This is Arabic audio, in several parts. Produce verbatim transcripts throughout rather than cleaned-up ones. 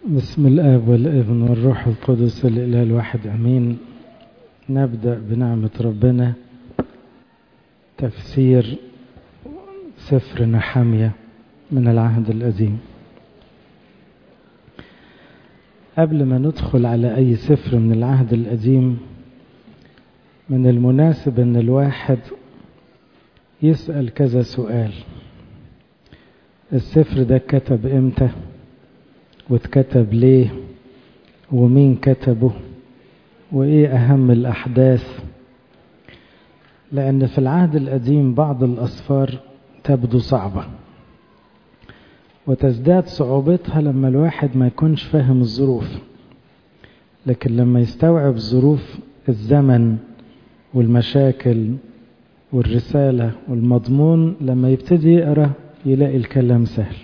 بسم الآب والابن والروح القدس الإله الواحد أمين. نبدأ بنعمة ربنا تفسير سفر نحمية من العهد القديم. قبل ما ندخل على أي سفر من العهد القديم، من المناسب أن الواحد يسأل كذا سؤال. السفر ده كتب إمتى؟ واتكتب ليه؟ ومين كتبه؟ وإيه أهم الأحداث؟ لأن في العهد القديم بعض الأسفار تبدو صعبة، وتزداد صعوبتها لما الواحد ما يكونش فاهم الظروف، لكن لما يستوعب ظروف الزمن والمشاكل والرسالة والمضمون، لما يبتدي يقرأ يلاقي الكلام سهل.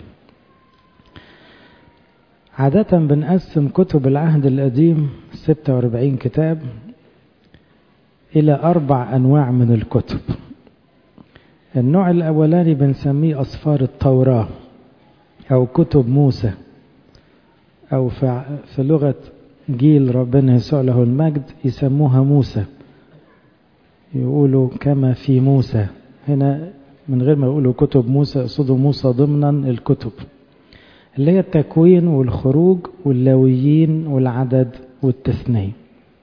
عادة بنقسم كتب العهد القديم ستة وأربعين كتاب إلى أربع أنواع من الكتب. النوع الأولاني بنسميه أسفار التوراة أو كتب موسى، أو في لغة جيل ربنا يسوع له المجد يسموها موسى، يقولوا كما في موسى. هنا من غير ما يقولوا كتب موسى يقصدوا موسى ضمنا الكتب، اللي هي التكوين والخروج واللاويين والعدد والتثنية.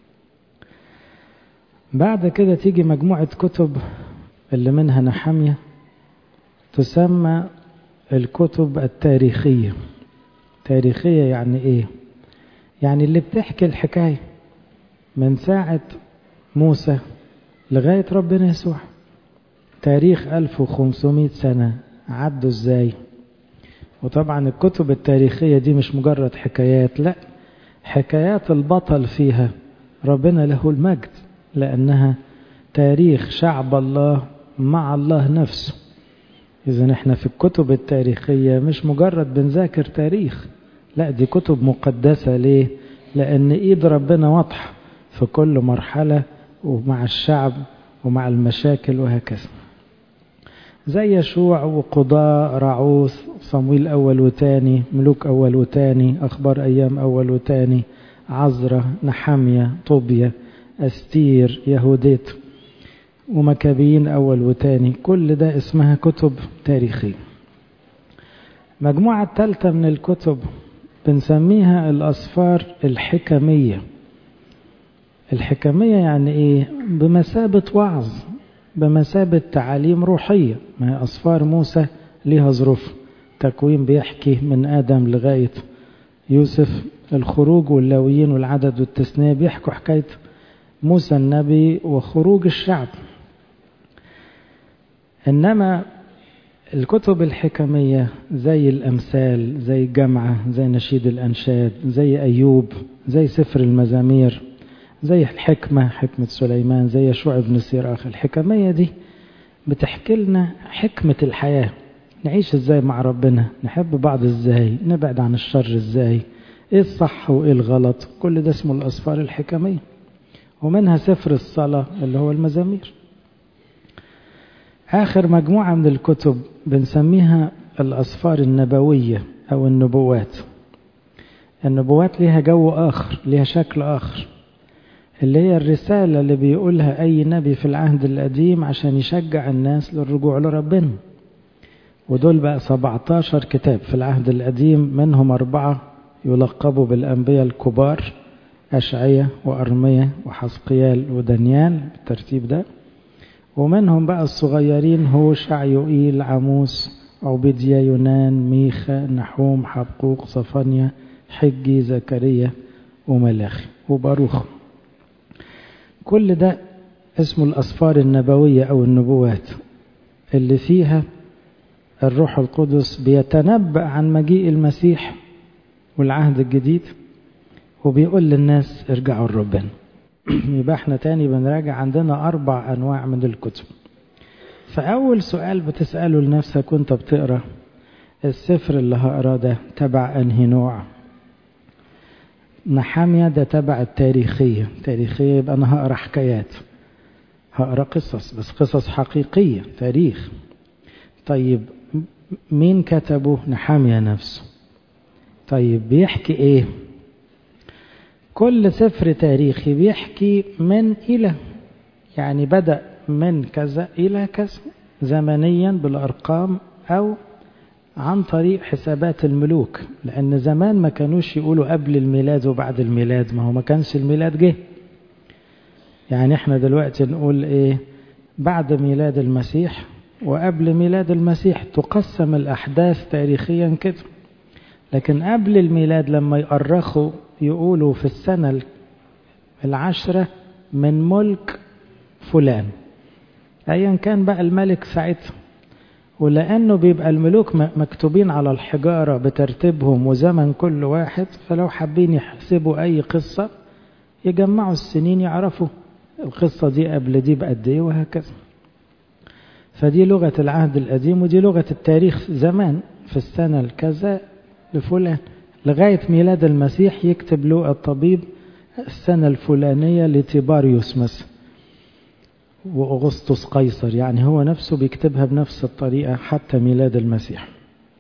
بعد كده تيجي مجموعة كتب اللي منها نحمية، تسمى الكتب التاريخية. تاريخية يعني ايه؟ يعني اللي بتحكي الحكاية من ساعة موسى لغاية ربنا يسوع. تاريخ ألف وخمسمائة سنة عدوا ازاي؟ وطبعا الكتب التاريخية دي مش مجرد حكايات، لا، حكايات البطل فيها ربنا له المجد، لأنها تاريخ شعب الله مع الله نفسه. إذن احنا في الكتب التاريخية مش مجرد بنذاكر تاريخ، لا، دي كتب مقدسة. ليه؟ لأن إيد ربنا واضحة في كل مرحلة ومع الشعب ومع المشاكل وهكذا، زي يشوع وقضاء رعوث، صمويل أول وتاني، ملوك أول وتاني، أخبار أيام أول وتاني، عزرة، نحمية، طوبيا، أستير، يهوديت، ومكابيين أول وتاني. كل ده اسمها كتب تاريخية. مجموعة الثالثة من الكتب بنسميها الأسفار الحكمية. الحكمية يعني إيه؟ بمثابة وعظ، بمثابة تعاليم روحية. ما هي أسفار موسى ليها ظروف، تكوين بيحكي من آدم لغاية يوسف، الخروج واللاويين والعدد والتثنية بيحكوا حكاية موسى النبي وخروج الشعب. إنما الكتب الحكمية زي الأمثال، زي الجامعة، زي نشيد الأنشاد، زي أيوب، زي سفر المزامير، زي الحكمة، حكمة سليمان، زي يشوع بن سيراخ. الحكمية دي بتحكي لنا حكمة الحياة، نعيش ازاي مع ربنا، نحب بعض ازاي، نبعد عن الشر ازاي، ايه الصح وايه الغلط. كل ده اسمه الأسفار الحكمية. ومنها سفر الصلاة اللي هو المزامير. آخر مجموعة من الكتب بنسميها الأسفار النبوية أو النبوات. النبوات ليها جو آخر، ليها شكل آخر، اللي هي الرسالة اللي بيقولها أي نبي في العهد القديم عشان يشجع الناس للرجوع لربنا. ودول بقى سبعتاشر كتاب في العهد القديم، منهم أربعة يلقبوا بالأنبياء الكبار، أشعية وأرمية وحزقيال ودانيال بالترتيب ده. ومنهم بقى الصغيرين، هوشع، يوئيل، عموس، عبيديا، يونان، ميخا، نحوم، حبقوق، صفانيا، حجي، زكريا، وملاخي، وباروخ. كل ده اسمه الأسفار النبوية أو النبوات، اللي فيها الروح القدس بيتنبأ عن مجيء المسيح والعهد الجديد، وبيقول للناس ارجعوا لربنا. يبقى احنا تاني بنراجع، عندنا أربع أنواع من الكتب. فأول سؤال بتسأله لنفسك وانت بتقرأ السفر اللي هقرأ ده تبع أنهي نوع؟ نحمية ده تبع التاريخية. تاريخية يبقى أنا هقرأ حكايات، هقرأ قصص، بس قصص حقيقية، تاريخ. طيب مين كتبه؟ نحمية نفسه. طيب بيحكي ايه؟ كل سفر تاريخي بيحكي من إلى، يعني بدأ من كذا إلى كذا زمنيا بالأرقام أو عن طريق حسابات الملوك، لأن زمان ما كانوش يقولوا قبل الميلاد وبعد الميلاد، ما هو ما كانش الميلاد جه. يعني احنا دلوقتي نقول ايه؟ بعد ميلاد المسيح وقبل ميلاد المسيح، تقسم الأحداث تاريخيا كده. لكن قبل الميلاد لما يؤرخوا يقولوا في السنة العشرة من ملك فلان، أيا كان بقى الملك ساعتها. ولأنه بيبقى الملوك مكتوبين على الحجارة بترتيبهم وزمن كل واحد، فلو حابين يحسبوا أي قصة يجمعوا السنين يعرفوا القصة دي قبل دي بقد ايه وهكذا. فدي لغة العهد القديم ودي لغة التاريخ زمان، في السنة الكذا لفلان، لغاية ميلاد المسيح يكتب لوقا الطبيب السنة الفلانية لتيباريوس مثلا وأغسطس قيصر، يعني هو نفسه بيكتبها بنفس الطريقة حتى ميلاد المسيح.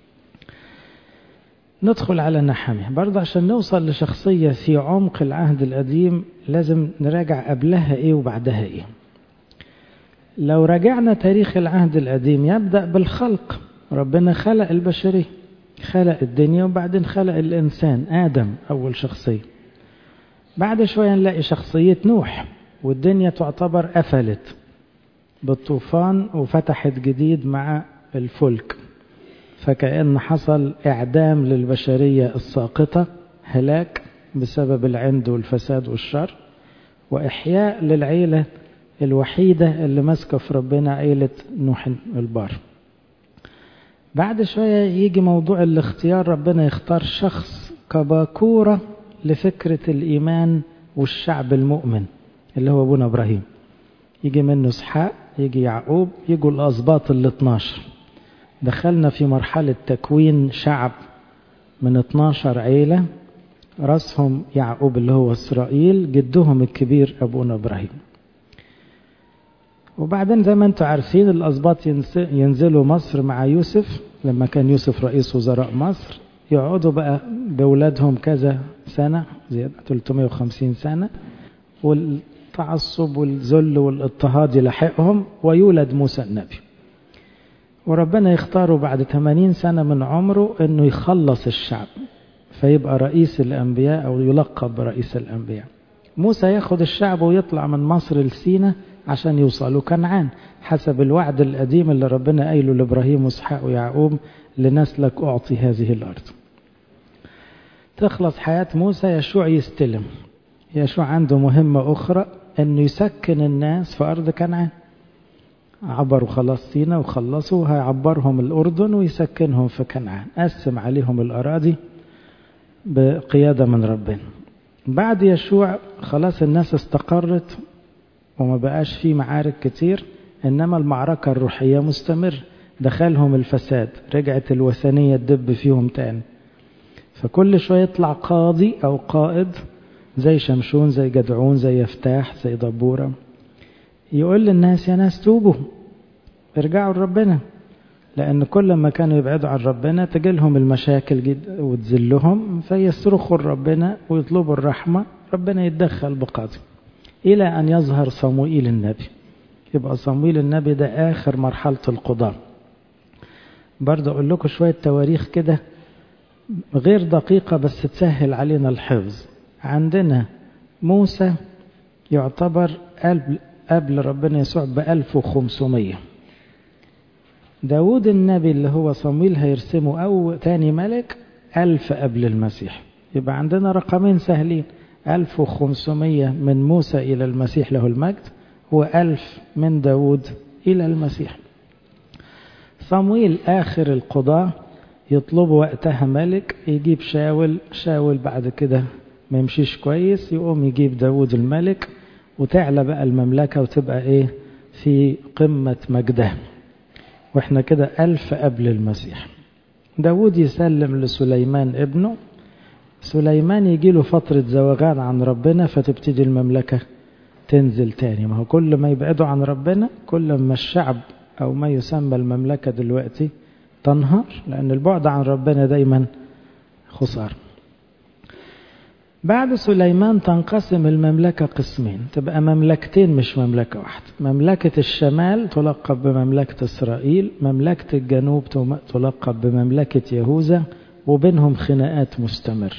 ندخل على نحمية برضه عشان نوصل لشخصية في عمق العهد القديم لازم نراجع قبلها ايه وبعدها ايه. لو رجعنا تاريخ العهد القديم يبدأ بالخلق، ربنا خلق البشرية، خلق الدنيا وبعدين خلق الإنسان آدم أول شخصية. بعد شوية نلاقي شخصية نوح والدنيا تعتبر قفلت بالطوفان وفتحت جديد مع الفلك، فكأن حصل إعدام للبشرية الساقطة، هلاك بسبب العند والفساد والشر، وإحياء للعيلة الوحيدة اللي ماسكة في ربنا، عيلة نوح البار. بعد شوية يجي موضوع الاختيار، ربنا يختار شخص كباكورة لفكرة الإيمان والشعب المؤمن اللي هو أبونا إبراهيم، يجي منه إسحاق، يجي يعقوب، يجوا الأسباط ال اثناشر. دخلنا في مرحلة تكوين شعب من اثناشر عيلة، رأسهم يعقوب اللي هو إسرائيل، جدهم الكبير أبونا إبراهيم. وبعدين زي ما انتم عارفين الأسباط ينزلوا مصر مع يوسف، لما كان يوسف رئيس وزراء مصر، يقعدوا بقى بأولادهم كذا سنة، زي ثلاثمائة وخمسين سنة، والتعصب والذل والاضطهاد يلحقهم ويولد موسى النبي. وربنا يختاره بعد ثمانين سنة من عمره انه يخلص الشعب فيبقى رئيس الأنبياء أو يلقب برئيس الأنبياء. موسى ياخد الشعب ويطلع من مصر لسينا عشان يوصلوا كنعان حسب الوعد القديم اللي ربنا قايله لإبراهيم وإسحاق ويعقوب: لنسلك أعطي هذه الأرض. تخلص حياة موسى، يشوع يستلم. يشوع عنده مهمة أخرى، أنه يسكن الناس في أرض كنعان. عبروا خلاص سينا وخلصوا، هيعبرهم الأردن ويسكنهم في كنعان، قسم عليهم الأراضي بقيادة من ربنا. بعد يشوع خلاص الناس استقرت وما بقاش فيه معارك كتير، إنما المعركة الروحية مستمر. دخلهم الفساد، رجعت الوثنية تدب فيهم تاني، فكل شوية يطلع قاضي أو قائد زي شمشون، زي جدعون، زي يفتاح، زي دبورة، يقول للناس: يا ناس توبوا، ارجعوا لربنا. لأن كل ما كانوا يبعدوا عن ربنا تجيلهم المشاكل جد وتذلهم، فيصرخوا لربنا ويطلبوا الرحمة، ربنا يتدخل بقاضي، إلى أن يظهر صموئيل النبي. يبقى صموئيل النبي ده آخر مرحلة القضاء. برضه أقول لكم شوية تواريخ كده غير دقيقة بس تسهل علينا الحفظ. عندنا موسى يعتبر قبل, قبل ربنا يسوع بألف وخمسمية. داود النبي اللي هو صموئيل هيرسمه أو تاني ملك ألف قبل المسيح. يبقى عندنا رقمين سهلين: ألف وخمسمية من موسى إلى المسيح له المجد، وألف من داود إلى المسيح. صموئيل آخر القضاء يطلب وقتها ملك، يجيب شاول، شاول بعد كده ما يمشيش كويس، يقوم يجيب داود الملك، وتعلى بقى المملكة وتبقى إيه في قمة مجدها. وإحنا كده ألف قبل المسيح. داود يسلم لسليمان ابنه، سليمان يجي له فترة زوغان عن ربنا فتبتدي المملكة تنزل تاني. ما هو كل ما يبعدوا عن ربنا كل ما الشعب أو ما يسمى المملكة دلوقتي تنهار، لأن البعد عن ربنا دايما خسارة. بعد سليمان تنقسم المملكة قسمين، تبقى مملكتين مش مملكة واحدة. مملكة الشمال تلقب بمملكة إسرائيل، مملكة الجنوب تلقب بمملكة يهوذا، وبينهم خناقات مستمر.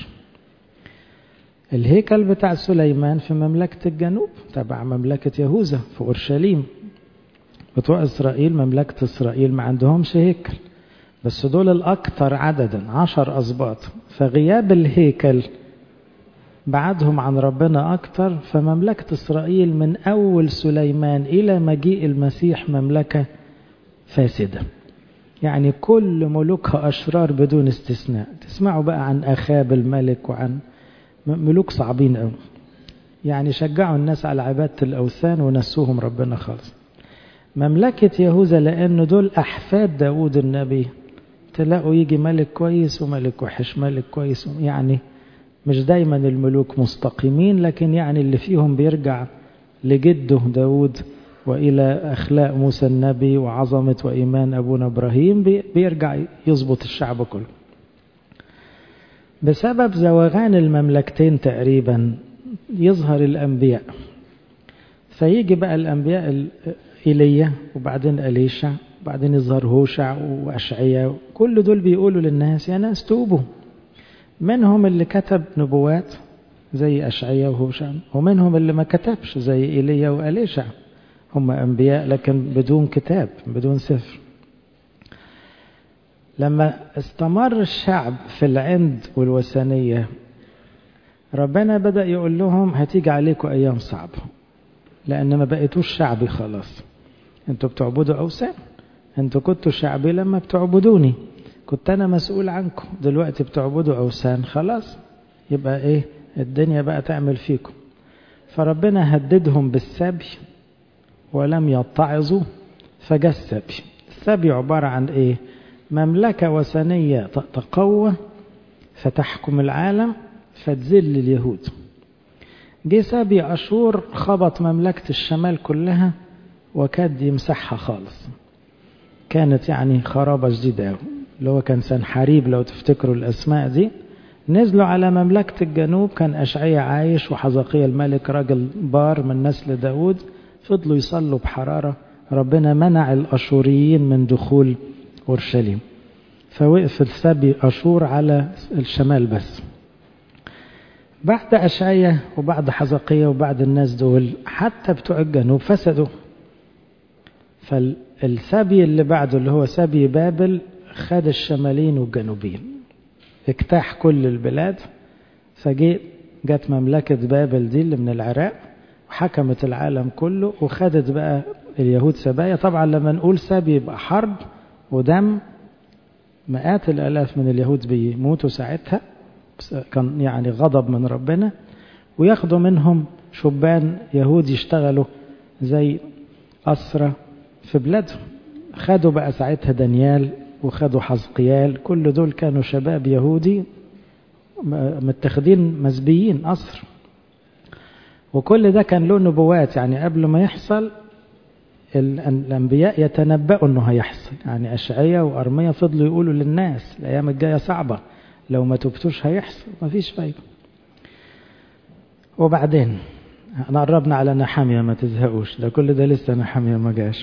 الهيكل بتاع سليمان في مملكة الجنوب تبع مملكة يهوذا في أورشليم. بتوع إسرائيل مملكة إسرائيل ما عندهمش هيكل، بس دول الأكثر عددا عشر أسباط، فغياب الهيكل بعدهم عن ربنا أكتر. فمملكة إسرائيل من أول سليمان إلى مجيء المسيح مملكة فاسدة، يعني كل ملوكها أشرار بدون استثناء. تسمعوا بقى عن أخاب الملك وعن ملوك صعبين أوي، يعني شجعوا الناس على عبادة الأوثان ونسوهم ربنا خالص. مملكة يهوذا لأن دول أحفاد داود النبي، تلاقوا يجي ملك كويس وملك وحش، ملك كويس، يعني مش دايما الملوك مستقيمين، لكن يعني اللي فيهم بيرجع لجده داود وإلى أخلاق موسى النبي وعظمة وإيمان أبونا إبراهيم، بيرجع يضبط الشعب كله. بسبب زوغان المملكتين تقريبا يظهر الأنبياء، فيجي بقى الأنبياء إيليا وبعدين أليشع وبعدين يظهر هوشع وأشعيا، كل دول بيقولوا للناس يا ناس توبوا. منهم اللي كتب نبوات زي أشعيا وهوشع، ومنهم اللي ما كتبش زي إيليا وأليشع، هم أنبياء لكن بدون كتاب بدون سفر. لما استمر الشعب في العند والوثنية ربنا بدأ يقول لهم هتيجي عليكم أيام صعبة، لأن ما بقيتوش شعبي خلاص، انتوا بتعبدوا أوثان. انتوا كنتوا شعبي لما بتعبدوني، كنت أنا مسؤول عنكم، دلوقتي بتعبدوا أوثان، خلاص يبقى إيه الدنيا بقى تعمل فيكم. فربنا هددهم بالسبي ولم يتعظوا فجاء السبي. السبي عبارة عن إيه؟ مملكة وثنية تقوى فتحكم العالم فتذل اليهود. جه سبي أشور خبط مملكة الشمال كلها وكاد يمسحها خالص، كانت يعني خرابة جديدة، اللي هو كان سنحريب لو تفتكروا الأسماء دي. نزلوا على مملكة الجنوب، كان أشعيا عايش وحزقيا الملك راجل بار من نسل داود، فضلوا يصلوا بحرارة، ربنا منع الأشوريين من دخول أورشليم، فوقف السبي أشور على الشمال بس. بعد أشعيا وبعد حزقيا وبعد الناس دول حتى بتوع الجنوب فسدوا. فالسبي اللي بعده اللي هو سبي بابل خد الشمالين والجنوبين، اجتاح كل البلاد. فجيت جت مملكة بابل دي اللي من العراق وحكمت العالم كله وخدت بقى اليهود سبايا. طبعا لما نقول سبي يبقى حرب ودم، مئات الآلاف من اليهود بيموتوا ساعتها، كان يعني غضب من ربنا. وياخدوا منهم شبان يهود يشتغلوا زي أسرة في بلادهم. خدوا بقى ساعتها دانيال وخدوا حزقيال، كل دول كانوا شباب يهودي متخذين مسبيين أسر. وكل ده كان له نبوات، يعني قبل ما يحصل الأنبياء يتنبأوا أنه هيحصل. يعني أشعيا وأرميا فضلوا يقولوا للناس الأيام الجاية صعبة، لو ما تبتوش هيحصل، ما فيش فايدة. وبعدين احنا قربنا على نحمية، ما تزهقوش، ده كل ده لسه نحمية ما جاش.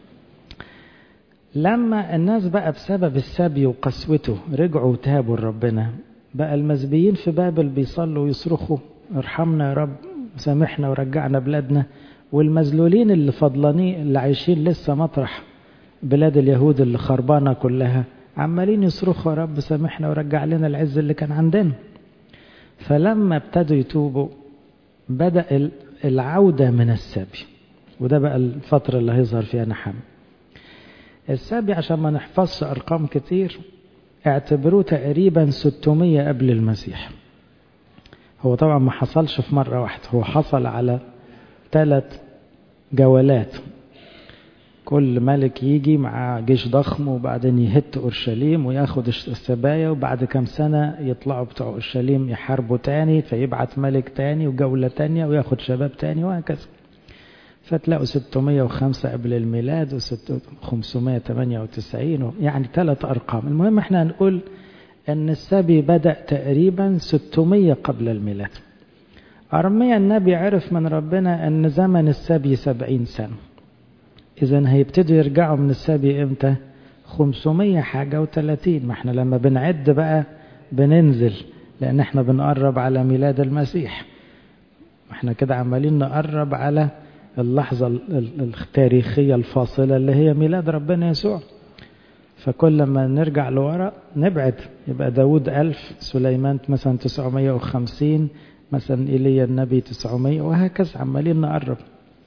لما الناس بقى بسبب السبي وقسوته رجعوا وتابوا لربنا، بقى المسبيين في بابل بيصلوا ويصرخوا ارحمنا يا رب سامحنا ورجعنا بلادنا، والمذلولين اللي فضلانين اللي عايشين لسه مطرح بلاد اليهود اللي خربانة كلها عمالين يصرخوا يا رب سامحنا ورجع لنا العز اللي كان عندنا. فلما ابتدوا يتوبوا بدأ العودة من السبي، وده بقى الفترة اللي هيظهر فيها نحم. السبي عشان ما نحفظش أرقام كتير اعتبروه تقريبا ستمية قبل المسيح. هو طبعا ما حصلش في مرة واحدة، هو حصل على ثلاث جولات، كل ملك يجي مع جيش ضخم وبعدين يهت أورشليم وياخد السبايا، وبعد كم سنة يطلعوا بتوع أورشليم يحاربوا تاني فيبعت ملك تاني وجولة تانية وياخد شباب تاني وهكذا. فتلاقوا ستمية وخمسة قبل الميلاد وخمسمية وثمانية وتسعين، يعني ثلاث أرقام. المهم احنا هنقول أن السبي بدأ تقريبا ستمية قبل الميلاد. أرميا النبي عرف من ربنا أن زمن السبي سبعين سنة، إذن هيبتدوا يرجعوا من السبي إمتى؟ خمسمية حاجة وثلاثين. ما احنا لما بنعد بقى بننزل، لأن احنا بنقرب على ميلاد المسيح. احنا كده عمالين نقرب على اللحظة التاريخية الفاصلة اللي هي ميلاد ربنا يسوع. فكل ما نرجع لورا نبعد، يبقى داود ألف، سليمان مثلا تسعمية وخمسين، مثلا إيليا النبي تسعمية، وهكذا عمالين نقرب.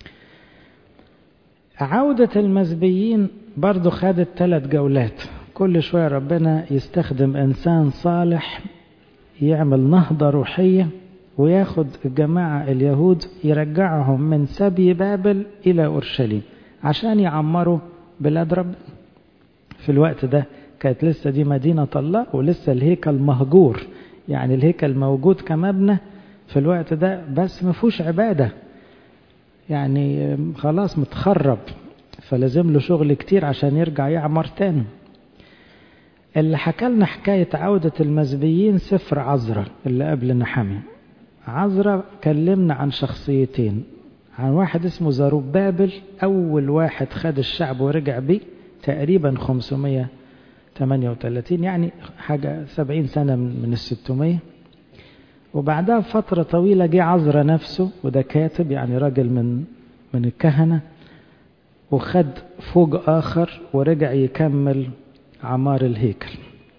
عودة المزبيين برضو خدت ثلاث جولات. كل شوية ربنا يستخدم إنسان صالح يعمل نهضة روحية وياخد الجماعة اليهود يرجعهم من سبي بابل إلى أورشليم عشان يعمروا بلاد ربنا. في الوقت ده كانت لسه دي مدينة الله ولسه الهيكل مهجور، يعني الهيكل موجود كمبنى في الوقت ده بس ما فيهوش عبادة، يعني خلاص متخرب، فلازم له شغل كتير عشان يرجع يعمر تاني. اللي حكى لنا حكاية عودة المزبيين سفر عزرا اللي قبل نحميا. عزرا كلمنا عن شخصيتين، عن واحد اسمه زروبابل، أول واحد خد الشعب ورجع بيه تقريبا خمسمية وثمانية وثلاثين، يعني حاجة سبعين سنة من الستمية. وبعدها فترة طويلة جه عزرا نفسه، وده كاتب يعني راجل من من الكهنة، وخد فوج آخر ورجع يكمل عمار الهيكل.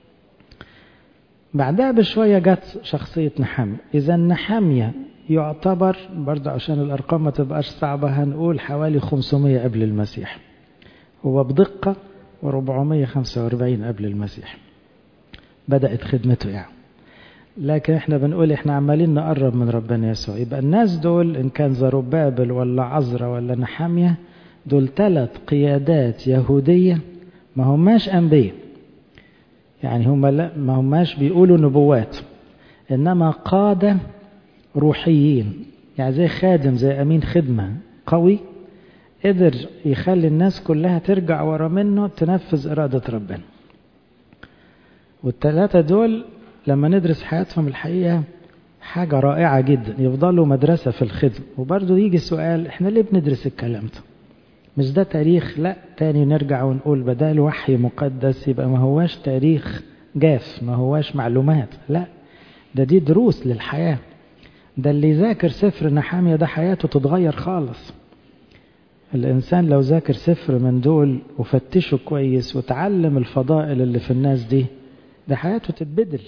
بعدها بشوية جت شخصية نحميا. إذا نحميا يعتبر برضه عشان الأرقام ما تبقاش صعبة هنقول حوالي خمسمية قبل المسيح، هو بدقة وأربعمية وخمسة وأربعين قبل المسيح بدأت خدمته يعني. لكن احنا بنقول احنا عمالين نقرب من ربنا يسوع. يبقى الناس دول ان كان زروبابل ولا عزرا ولا نحميا، دول ثلاث قيادات يهودية ما هماش أنبياء، يعني هم لا ما هماش بيقولوا نبوات، إنما قادة روحيين، يعني زي خادم زي أمين خدمة قوي قدر يخلي الناس كلها ترجع ورا منه تنفذ إرادة ربنا. والثلاثة دول لما ندرس حياتهم الحقيقة حاجة رائعة جدا، يفضلوا مدرسة في الخدمة. وبرضو يجي سؤال، احنا ليه بندرس الكلام ده؟ مش ده تاريخ؟ لا، تاني نرجع ونقول بدال وحي مقدس يبقى ما هواش تاريخ جاف، ما هواش معلومات، لا ده دي دروس للحياة. ده اللي يذاكر سفر نحميا ده حياته تتغير خالص. الإنسان لو ذاكر سفر من دول وفتشه كويس وتعلم الفضائل اللي في الناس دي، ده حياته تتبدل.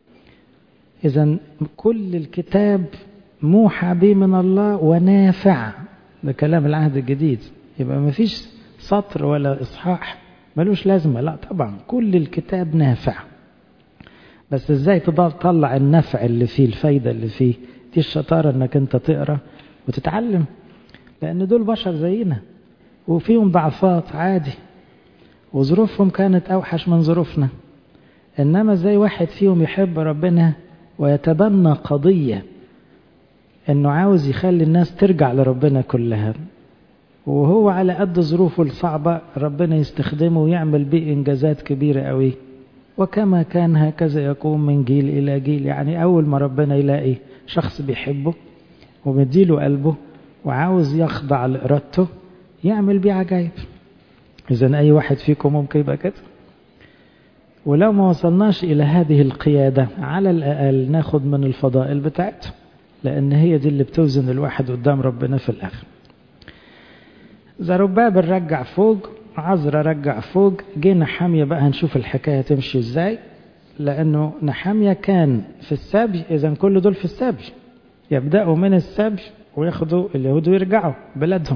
إذن كل الكتاب موحى به من الله ونافع، ده كلام العهد الجديد. يبقى ما فيش سطر ولا إصحاح ملوش لازمة، لا طبعا كل الكتاب نافع. بس ازاي تطلع النفع اللي فيه، الفايدة اللي فيه؟ دي الشطارة انك انت تقرأ وتتعلم، لأن دول بشر زينا وفيهم ضعفات عادي، وظروفهم كانت أوحش من ظروفنا. إنما زي واحد فيهم يحب ربنا ويتبنى قضية إنه عاوز يخلي الناس ترجع لربنا كلها، وهو على قد ظروفه الصعبة ربنا يستخدمه ويعمل بيه إنجازات كبيرة قوي. وكما كان هكذا يقوم من جيل إلى جيل. يعني أول ما ربنا يلاقي شخص بيحبه ومديله قلبه وعاوز يخضع لإرادته يعمل بيه عجائب. إذن أي واحد فيكم ممكن يبقى كده. ولو ما وصلناش إلى هذه القيادة على الأقل ناخد من الفضائل بتاعته، لأن هي دي اللي بتوزن الواحد قدام ربنا في الآخر. زروبابل رجع فوق، عزرا رجع فوق، جه نحميا بقى هنشوف الحكاية تمشي ازاي، لأنه نحميا كان في السبي. إذن كل دول في السبي، يبدأوا من السبي وياخدوا اليهود ويرجعوا بلادهم.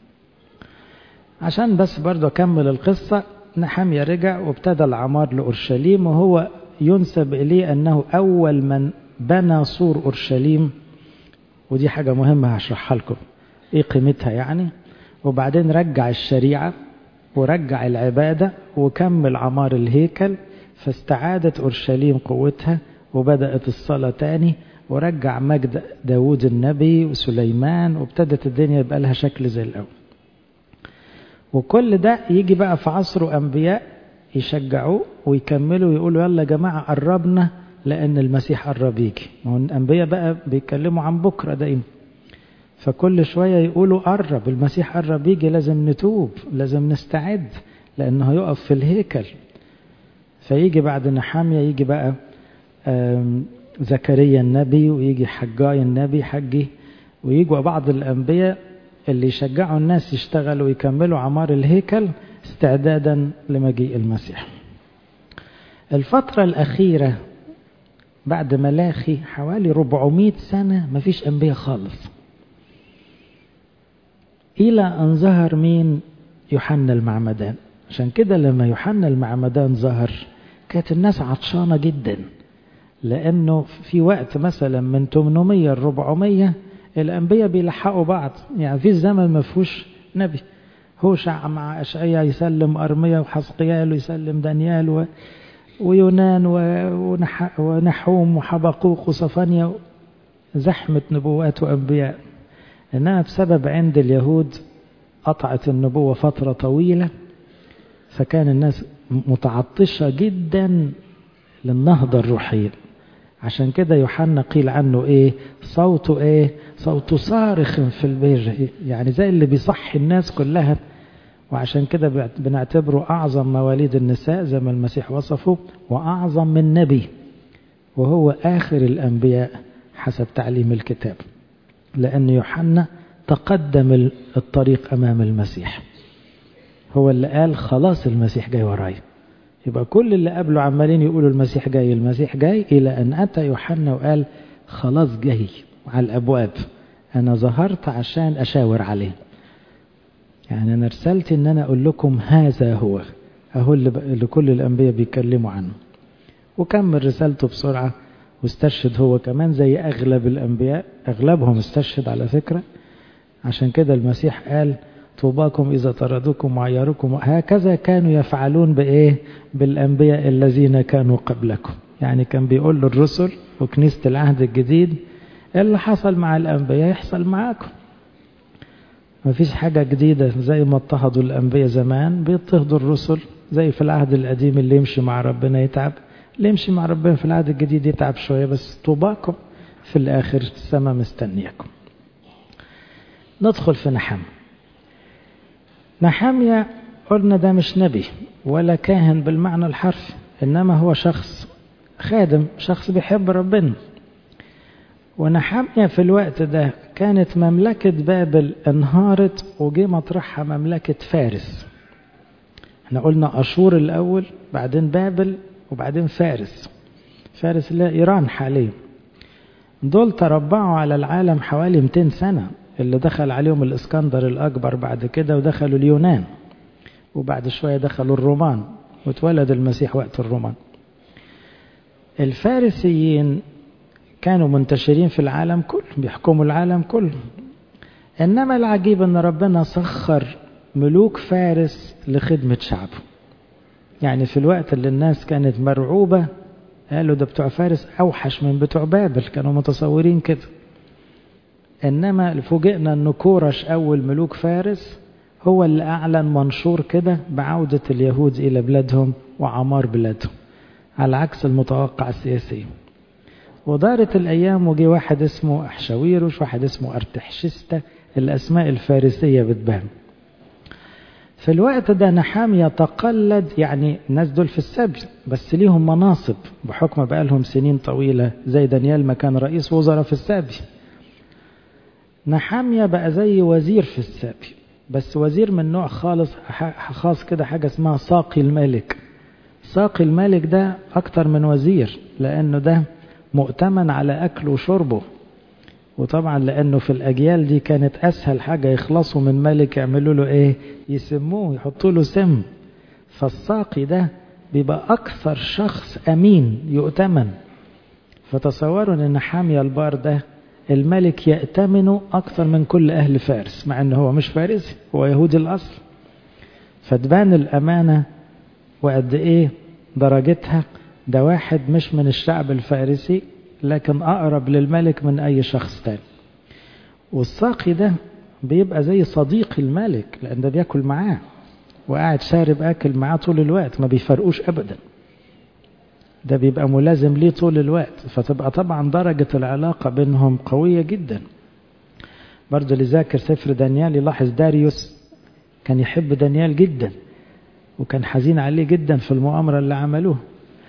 عشان بس برضو أكمل القصة، نحميا رجع وابتدى العمار لأورشليم، وهو ينسب إليه أنه أول من بنى سور أورشليم. ودي حاجة مهمة هشرحها لكم إيه قيمتها يعني. وبعدين رجع الشريعة ورجع العبادة وكمل عمار الهيكل، فاستعادت أورشليم قوتها وبدأت الصلاة تاني، ورجع مجد داود النبي وسليمان، وابتدت الدنيا يبقى لها شكل زي الأول. وكل ده يجي بقى في عصره أنبياء يشجعوه ويكملوا ويقولوا يلا يا جماعة قربنا لأن المسيح قرب يجي. الأنبياء بقى بيتكلموا عن بكرة دايما، فكل شوية يقولوا قرب المسيح قرب يجي، لازم نتوب، لازم نستعد لأنه هيقف في الهيكل. فيجي بعد نحامية يجي بقى زكريا النبي، ويجي حجاي النبي حجي، ويجوا بعض الأنبياء اللي يشجعوا الناس يشتغلوا ويكملوا عمار الهيكل استعدادا لمجيء المسيح. الفترة الأخيرة بعد ملاخي حوالي أربعمائة سنة مفيش أنبياء خالص، إلى أن ظهر مين؟ يوحنا المعمدان. عشان كده لما يوحنا المعمدان ظهر كانت الناس عطشانة جدا، لأنه في وقت مثلا من ثمانمائة ل أربعمائة الأنبياء بيلحقوا بعض، يعني في الزمن ما فيهوش نبي، هوشع مع أشعياء يسلم أرميا، وحزقيال ويسلم دانيال و... ويونان و... ونح... ونحوم وحبقوق وصفانيا، زحمة نبوات وأنبياء. إنما بسبب عند اليهود قطعت النبوة فترة طويلة، فكان الناس متعطشة جدا للنهضة الروحية. عشان كده يوحنا قيل عنه ايه؟ صوته ايه؟ صوته صارخ في البر، يعني زي اللي بيصحي الناس كلها. وعشان كده بنعتبره أعظم مواليد النساء زي ما المسيح وصفه، وأعظم من نبي، وهو آخر الأنبياء حسب تعليم الكتاب، لأن يوحنا تقدم الطريق أمام المسيح، هو اللي قال خلاص المسيح جاي وراي. يبقى كل اللي قبله عمالين يقولوا المسيح جاي المسيح جاي، إلى أن أتى يوحنا وقال خلاص جاي على الأبواب، أنا ظهرت عشان أشاور عليه. يعني أنا رسالتي أن أنا أقول لكم هذا هو، أهو اللي كل الأنبياء بيتكلموا عنه. وكمل رسالته بسرعة واستشهد هو كمان زي أغلب الأنبياء، أغلبهم استشهد على فكرة. عشان كده المسيح قال طوباكم إذا طردوكم وعيروكم، هكذا كانوا يفعلون بإيه؟ بالأنبياء الذين كانوا قبلكم. يعني كان بيقول للرسل وكنيسة العهد الجديد اللي حصل مع الأنبياء يحصل معاكم، ما فيش حاجة جديدة. زي ما اضطهدوا الأنبياء زمان بيضطهدوا الرسل، زي في العهد القديم اللي يمشي مع ربنا يتعب، اللي يمشي مع ربنا في العهد الجديد يتعب شوية، بس طوباكم في الآخر السماء مستنياكم. ندخل في نحم. نحمية قلنا ده مش نبي ولا كاهن بالمعنى الحرفي، إنما هو شخص خادم، شخص بيحب ربنا. ونحمية في الوقت ده كانت مملكة بابل انهارت وجي مطرحها مملكة فارس. احنا قلنا أشور الأول، بعدين بابل، وبعدين فارس. فارس اللي إيران حاليا. دول تربعوا على العالم حوالي مئتين سنة، اللي دخل عليهم الإسكندر الأكبر بعد كده، ودخلوا اليونان، وبعد شوية دخلوا الرومان، واتولد المسيح وقت الرومان. الفارسيين كانوا منتشرين في العالم كله، بيحكموا العالم كله. إنما العجيب أن ربنا سخر ملوك فارس لخدمة شعبه. يعني في الوقت اللي الناس كانت مرعوبة قالوا ده بتوع فارس أوحش من بتوع بابل، كانوا متصورين كده. إنما فوجئنا أن كورش أول ملوك فارس هو اللي أعلن منشور كده بعودة اليهود إلى بلادهم وعمار بلادهم، على عكس المتوقع السياسي. ودارت الأيام وجي واحد اسمه أحشاويروش، واحد اسمه أرتحشستة، الأسماء الفارسية بتبان. في الوقت ده نحامية تقلد، يعني الناس دول في السبي بس ليهم مناصب بحكم بقى لهم سنين طويلة، زي دانيال ما كان رئيس وزراء في السبي. نحامية بقى زي وزير في السبي، بس وزير من نوع خالص خاص كده، حاجة اسمها ساقي الملك. ساقي الملك ده أكتر من وزير، لأنه ده مؤتمن على أكله وشربه. وطبعا لأنه في الأجيال دي كانت أسهل حاجة يخلصوا من ملك يعملوا له إيه؟ يسموه، يحطوا له سم. فالساقي ده بيبقى أكثر شخص أمين يؤتمن. فتصوروا أن نحامية البار ده الملك يأتمنه أكثر من كل أهل فارس، مع أنه هو مش فارسي، هو يهودي الأصل. فتبان الأمانة وقد إيه درجتها. ده واحد مش من الشعب الفارسي، لكن أقرب للملك من أي شخص تاني. والساقي ده بيبقى زي صديق الملك، لأن ده بيأكل معاه، وقاعد شارب أكل معاه طول الوقت، ما بيفرقوش أبدا، ده بيبقى ملازم ليه طول الوقت، فتبقى طبعا درجة العلاقة بينهم قوية جدا. برضو اللي ذاكر سفر دانيال يلاحظ داريوس كان يحب دانيال جدا، وكان حزين عليه جدا في المؤامرة اللي عملوه.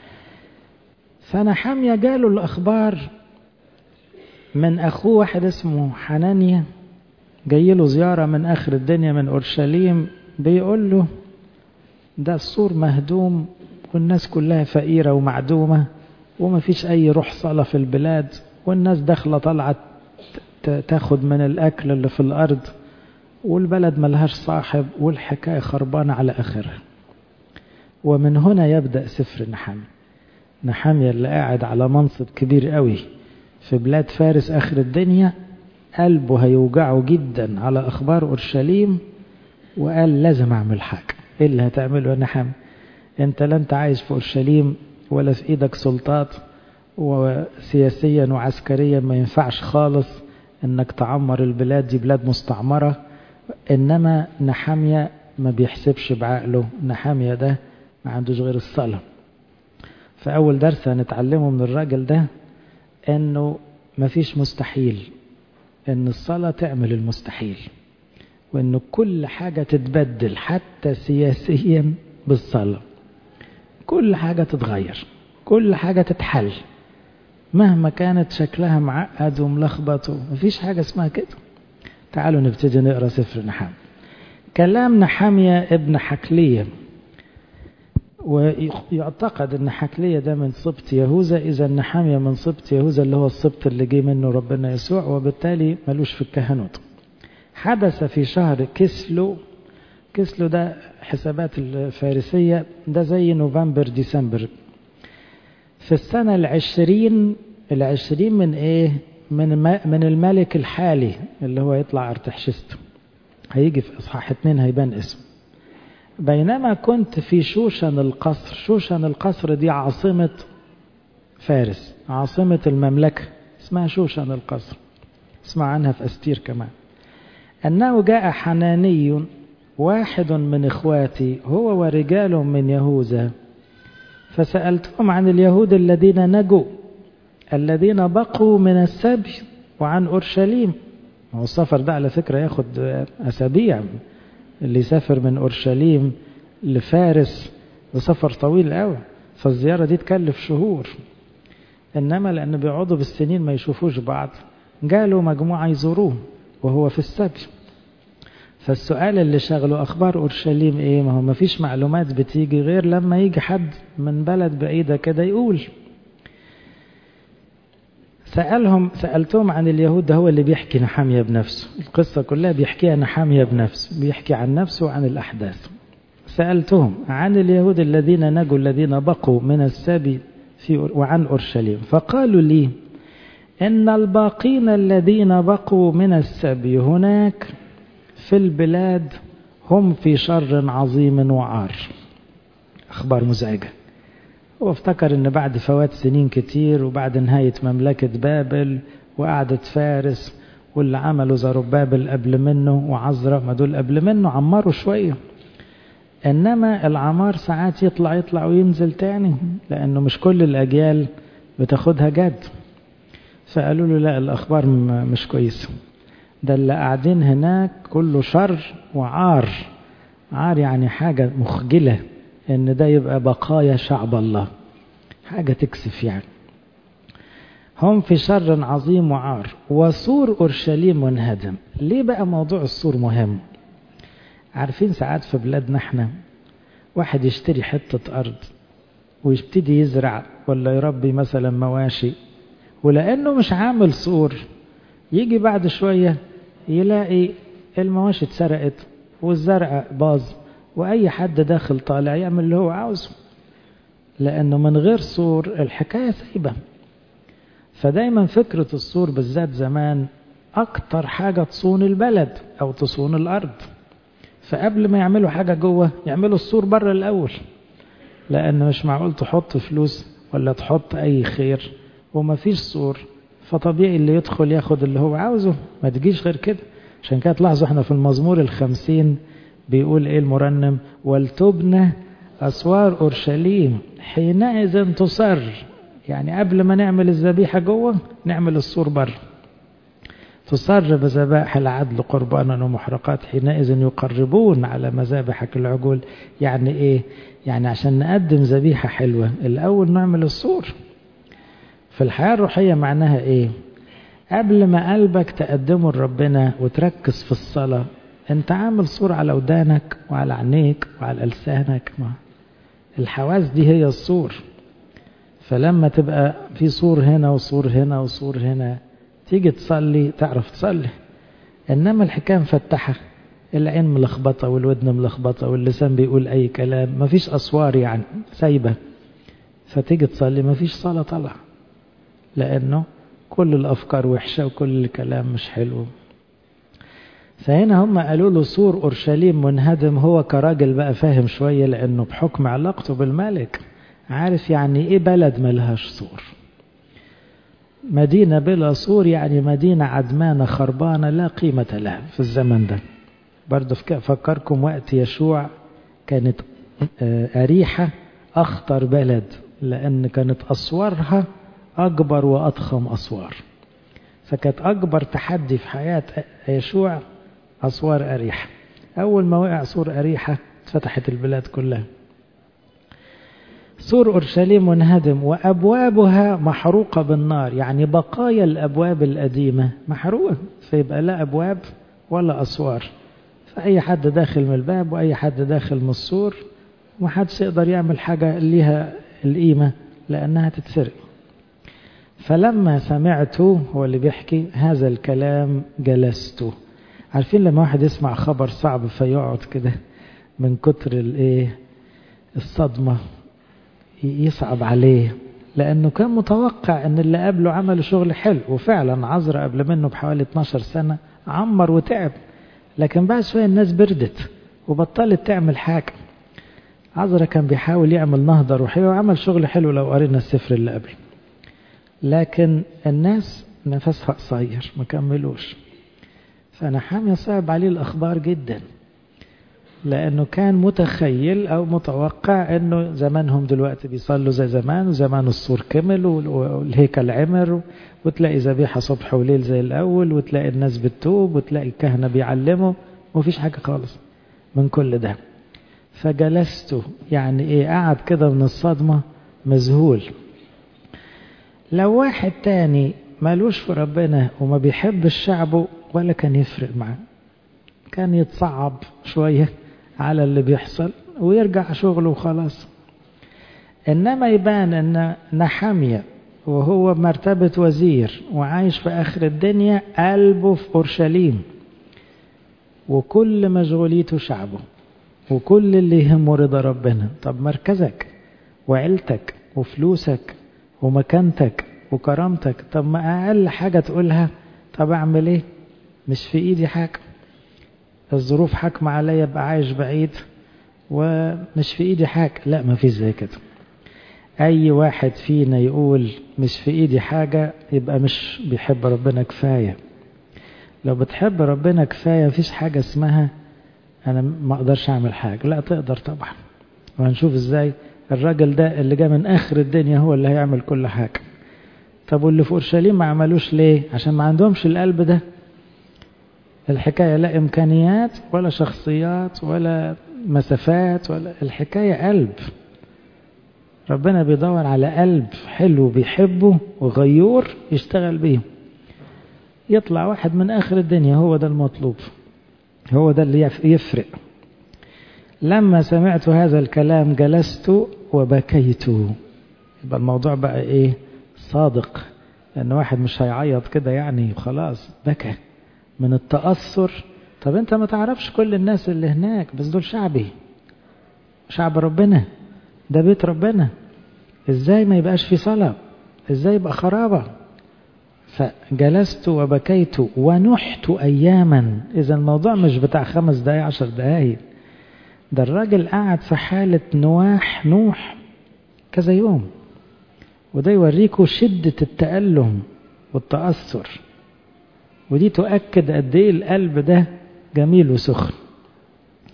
فنحميا جاله الأخبار من أخوه واحد اسمه حنانيا، جاي له زيارة من آخر الدنيا من أورشليم، بيقول له ده السور مهدوم والناس كلها فقيرة ومعدومة وما فيش أي روح صلاة في البلاد، والناس داخلة طلعت تاخد من الأكل اللي في الأرض، والبلد ملهاش صاحب، والحكاية خربانة على آخرها. ومن هنا يبدأ سفر نحميا. نحميا اللي قاعد على منصب كبير قوي في بلاد فارس آخر الدنيا، قلبه هيوجعه جدا على أخبار أورشليم، وقال لازم أعمل حاجة. إيه اللي هتعمله يا نحميا؟ أنت لا أنت عايش في أورشليم ولا في إيدك سلطات، وسياسيا وعسكريا ما ينفعش خالص أنك تعمر البلاد دي، بلاد مستعمرة. إنما نحميا ما بيحسبش بعقله، نحميا ده ما عندوش غير الصلاة. فأول درس هنتعلمه من الراجل ده أنه ما فيش مستحيل، أن الصلاة تعمل المستحيل، وأنه كل حاجة تتبدل حتى سياسيا بالصلاة، كل حاجة تتغير، كل حاجة تتحل مهما كانت شكلها معقد وملخبط، مفيش حاجة اسمها كده. تعالوا نبتدي نقرأ سفر نحميا. كلام نحميا ابن حكلية، ويعتقد ان حكلية ده من سبط يهوذا، اذا نحميا من سبط يهوذا اللي هو السبط اللي جه منه ربنا يسوع، وبالتالي ملوش في الكهنوت. حدث في شهر كسلو، كسلو ده حسابات الفارسية، ده زي نوفمبر ديسمبر، في السنة العشرين، العشرين من ايه؟ من من الملك الحالي اللي هو يطلع ارتحشست، هيجي في اصحاح اتنين هيبان اسمه. بينما كنت في شوشن القصر، شوشن القصر دي عاصمة فارس، عاصمة المملكة، اسمها شوشن القصر، اسمع عنها في أستير كمان. أنه جاء حناني واحد من إخواتي هو ورجال من يهوذا، فسألتهم عن اليهود الذين نجوا الذين بقوا من السبي وعن أورشليم. هو السفر ده على فكرة ياخد أسابيع، اللي يسافر من أورشليم لفارس وسفر طويل قوي، فالزيارة دي تكلف شهور، إنما لأن بيقعدوا بالسنين ما يشوفوش بعض، جالوا مجموعة يزوروه وهو في السبي. فالسؤال اللي شغله أخبار أورشليم إيه؟ ما هو ما فيش معلومات بتيجي غير لما يجي حد من بلد بعيدة كده يقول. سألهم سألتهم عن اليهود، ده هو اللي بيحكي نحميا بنفسه، القصة كلها بيحكيها نحميا بنفسه، بيحكي عن نفسه وعن الأحداث. سألتهم عن اليهود الذين نجوا الذين بقوا من السبي في وعن أورشليم، فقالوا لي إن الباقين الذين بقوا من السبي هناك في البلاد هم في شر عظيم وعار. أخبار مزعجة. هو افتكر ان بعد فوات سنين كتير وبعد نهاية مملكة بابل وقعدة فارس واللي عملوا زربابل قبل منه وعزرا، ما دول قبل منه عمروا شوية، انما العمار ساعات يطلع يطلع وينزل تاني، لانه مش كل الاجيال بتاخدها جد. فقالوا له لا، الاخبار مش كويسة، ده اللي قاعدين هناك كله شر وعار. عار يعني حاجة مخجلة، ان ده يبقى بقايا شعب الله، حاجة تكسف يعني. هم في شر عظيم وعار، وسور أورشليم منهدم. ليه بقى موضوع السور مهم؟ عارفين ساعات في بلادنا احنا واحد يشتري حتة أرض ويبتدي يزرع ولا يربي مثلا مواشي، ولأنه مش عامل سور يجي بعد شوية يلاقي المواشي اتسرقت والزرع باظ، وأي حد داخل طالع يعمل اللي هو عاوزه، لأنه من غير سور الحكاية سايبة. فدايما فكرة السور بالذات زمان أكتر حاجة تصون البلد أو تصون الأرض، فقبل ما يعملوا حاجة جوه يعملوا السور بره الأول، لأنه مش معقول تحط فلوس ولا تحط أي خير وما فيش سور، فطبيعي اللي يدخل ياخد اللي هو عاوزه، ما تجيش غير كده. عشان كده تلاحظوا احنا في المزمور الخمسين بيقول ايه المرنم؟ ولتبنى أسوار أورشليم حينئذ تصر. يعني قبل ما نعمل الذبيحة جوه نعمل السور بره. تصر بذبائح العدل قربانا ومحرقات حينئذ يقربون على مذابحك العجول. يعني ايه؟ يعني عشان نقدم ذبيحة حلوة الأول نعمل السور. في الحياة الروحية معناها ايه؟ قبل ما قلبك تقدمه لربنا وتركز في الصلاة، انت عامل سور على ودانك وعلى عينيك وعلى لسانك. الحواس دي هي السور. فلما تبقى في سور هنا وسور هنا وسور هنا تيجي تصلي تعرف تصلي. انما الحكاية مفتحة، العين ملخبطة والودن ملخبطة واللسان بيقول اي كلام، مفيش اسوار يعني سايبة، فتيجي تصلي مفيش صلاة طلع، لانه كل الافكار وحشة وكل الكلام مش حلو. فهنا هم قالوا له سور اورشليم منهدم. هو كراجل بقى فاهم شوية، لانه بحكم علاقته بالملك عارف يعني ايه بلد ملهاش سور. مدينة بلا سور يعني مدينة عدمانة خربانة لا قيمة لها في الزمن ده. برضو فكركم وقت يشوع كانت أريحة أخطر بلد، لأن كانت أسوارها أكبر وأضخم أسوار. فكانت أكبر تحدي في حياة يشوع أسوار أريحة. أول ما وقع سور أريحة فتحت البلاد كلها. سور أورشليم منهدم وأبوابها محروقة بالنار. يعني بقايا الأبواب القديمة محروقة، فيبقى لا أبواب ولا أسوار. فأي حد داخل من الباب وأي حد داخل من السور، ومحدش يقدر يعمل حاجة ليها القيمة لأنها تتسرق. فلما سمعت، هو اللي بيحكي هذا الكلام جلست. عارفين لما واحد يسمع خبر صعب فيقعد كده من كتر الايه الصدمة يصعب عليه، لأنه كان متوقع أن اللي قبله عملوا شغل حلو. وفعلا عزرا قبل منه بحوالي اتناشر سنة عمر وتعب، لكن بعد شوية الناس بردت وبطلت تعمل حاجة. عزرا كان بيحاول يعمل نهضة روحية وعمل شغل حلو لو قرينا السفر اللي قبل، لكن الناس نفسها قصير ما كملوش. فنحميا صعب عليه الأخبار جدا، لأنه كان متخيل أو متوقع أنه زمانهم دلوقتي بيصلوا زي زمان، وزمان السور كمل والهيكل عمر، وتلاقي ذبيحة صبح وليل زي الأول، وتلاقي الناس بتتوب، وتلاقي الكهنة بيعلموا، ومفيش حاجة خالص من كل ده. فجلست يعني إيه؟ قعد كده من الصدمة مذهول. لو واحد تاني مالوش في ربنا وما بيحب شعبه ولا كان يفرق معاه، كان يتصعب شوية على اللي بيحصل ويرجع شغله وخلاص. إنما يبان أن نحميا وهو مرتبة وزير وعايش في آخر الدنيا قلبه في أورشليم، وكل مشغوليته شعبه، وكل اللي يهمه رضا ربنا. طب مركزك وعيلتك وفلوسك ومكانتك وكرامتك، طب ما أقل حاجة تقولها طب أعمل إيه؟ مش في إيدي حاجة، الظروف حكم عليا بقى عايش بعيد ومش في إيدي حاجة. لا، ما فيش زي كده. أي واحد فينا يقول مش في إيدي حاجة يبقى مش بيحب ربنا كفاية. لو بتحب ربنا كفاية مفيش حاجة اسمها أنا ما أقدرش أعمل حاجة. لا، تقدر طبعا، وهنشوف إزاي الراجل ده اللي جاء من آخر الدنيا هو اللي هيعمل كل حاجة. طب واللي في أورشليم ما عملوش ليه؟ عشان ما عندهمش القلب ده. الحكاية لا إمكانيات ولا شخصيات ولا مسافات، ولا الحكاية قلب. ربنا بيدور على قلب حلو بيحبه وغيور يشتغل بيه. يطلع واحد من آخر الدنيا، هو ده المطلوب، هو ده اللي يفرق. لما سمعت هذا الكلام جلست وبكيت. يبقى الموضوع بقى إيه؟ صادق، لأن واحد مش هيعيط كده يعني خلاص، بكى من التأثر. طب انت ما تعرفش كل الناس اللي هناك، بس دول شعبي، شعب ربنا، ده بيت ربنا. ازاي ما يبقاش في صلاة؟ ازاي يبقى خرابة؟ فجلست وبكيت ونحت اياما. اذا الموضوع مش بتاع خمس دقايق عشر دقايق، ده الراجل قاعد في حالة نواح نوح كذا يوم. وده يوريكوا شدة التألم والتأثر، ودي تؤكد قد ايه القلب ده جميل وسخن.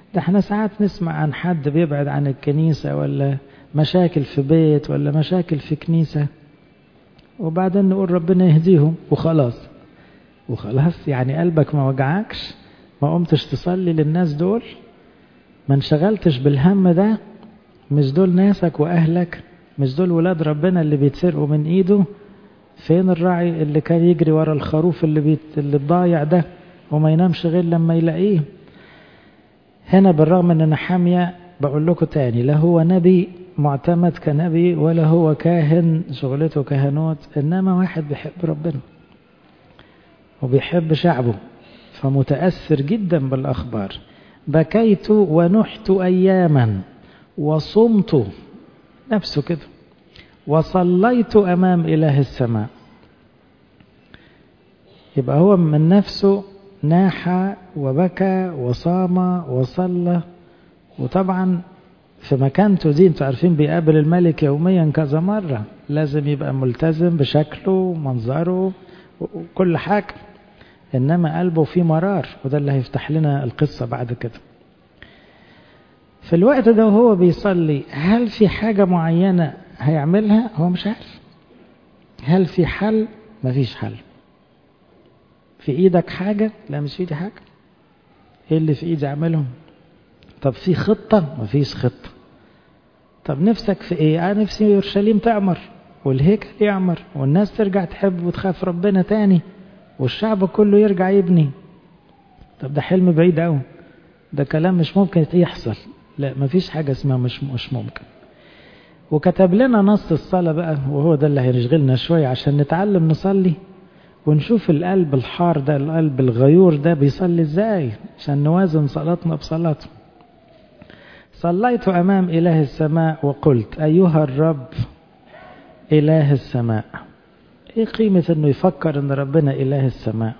ده احنا ساعات نسمع عن حد بيبعد عن الكنيسة ولا مشاكل في بيت ولا مشاكل في كنيسة، وبعدين نقول ربنا يهديهم وخلاص وخلاص. يعني قلبك ما وجعكش؟ ما قمتش تصلي للناس دول؟ ما انشغلتش بالهم ده؟ مش دول ناسك وأهلك؟ مش دول ولاد ربنا اللي بيتسرقوا من إيده؟ فين الراعي اللي كان يجري ورا الخروف اللي بيت... اللي ضايع ده وما ينامش غير لما يلاقيه؟ هنا بالرغم ان نحمية بقول لكم تاني لا هو نبي معتمد كنبي ولا هو كاهن شغلته كهنوت، انما واحد بيحب ربنا وبيحب شعبه فمتأثر جدا بالأخبار. بكيت ونحت أياما وصمت نفسه كده وصليت أمام إله السماء. يبقى هو من نفسه ناحى وبكى وصام وصلى. وطبعا في مكانته دي انتوا عارفين بيقابل الملك يوميا كذا مرة، لازم يبقى ملتزم بشكله ومنظره وكل حاجة، إنما قلبه فيه مرار، وده اللي هيفتح لنا القصة بعد كده. في الوقت ده وهو بيصلي هل في حاجة معينة هيعملها؟ هو مش عارف. هل في حل؟ مفيش حل. في ايدك حاجة؟ لا مش في ايدي حاجة. ايه اللي في ايدي اعملهم؟ طب في خطة؟ مفيش خطة. طب نفسك في ايه؟ انا نفسي يورشليم تعمر والهيكل يعمر والناس ترجع تحب وتخاف ربنا تاني والشعب كله يرجع يبني. طب ده حلم بعيد قوي، ده كلام مش ممكن يحصل. لا مفيش حاجة اسمها مش مش ممكن. وكتب لنا نص الصلاة بقى، وهو ده اللي هيشغلنا شوية عشان نتعلم نصلي ونشوف القلب الحار ده القلب الغيور ده بيصلي ازاي عشان نوازن صلاتنا بصلاته. صليت أمام إله السماء وقلت أيها الرب إله السماء. ايه قيمة انه يفكر ان ربنا إله السماء؟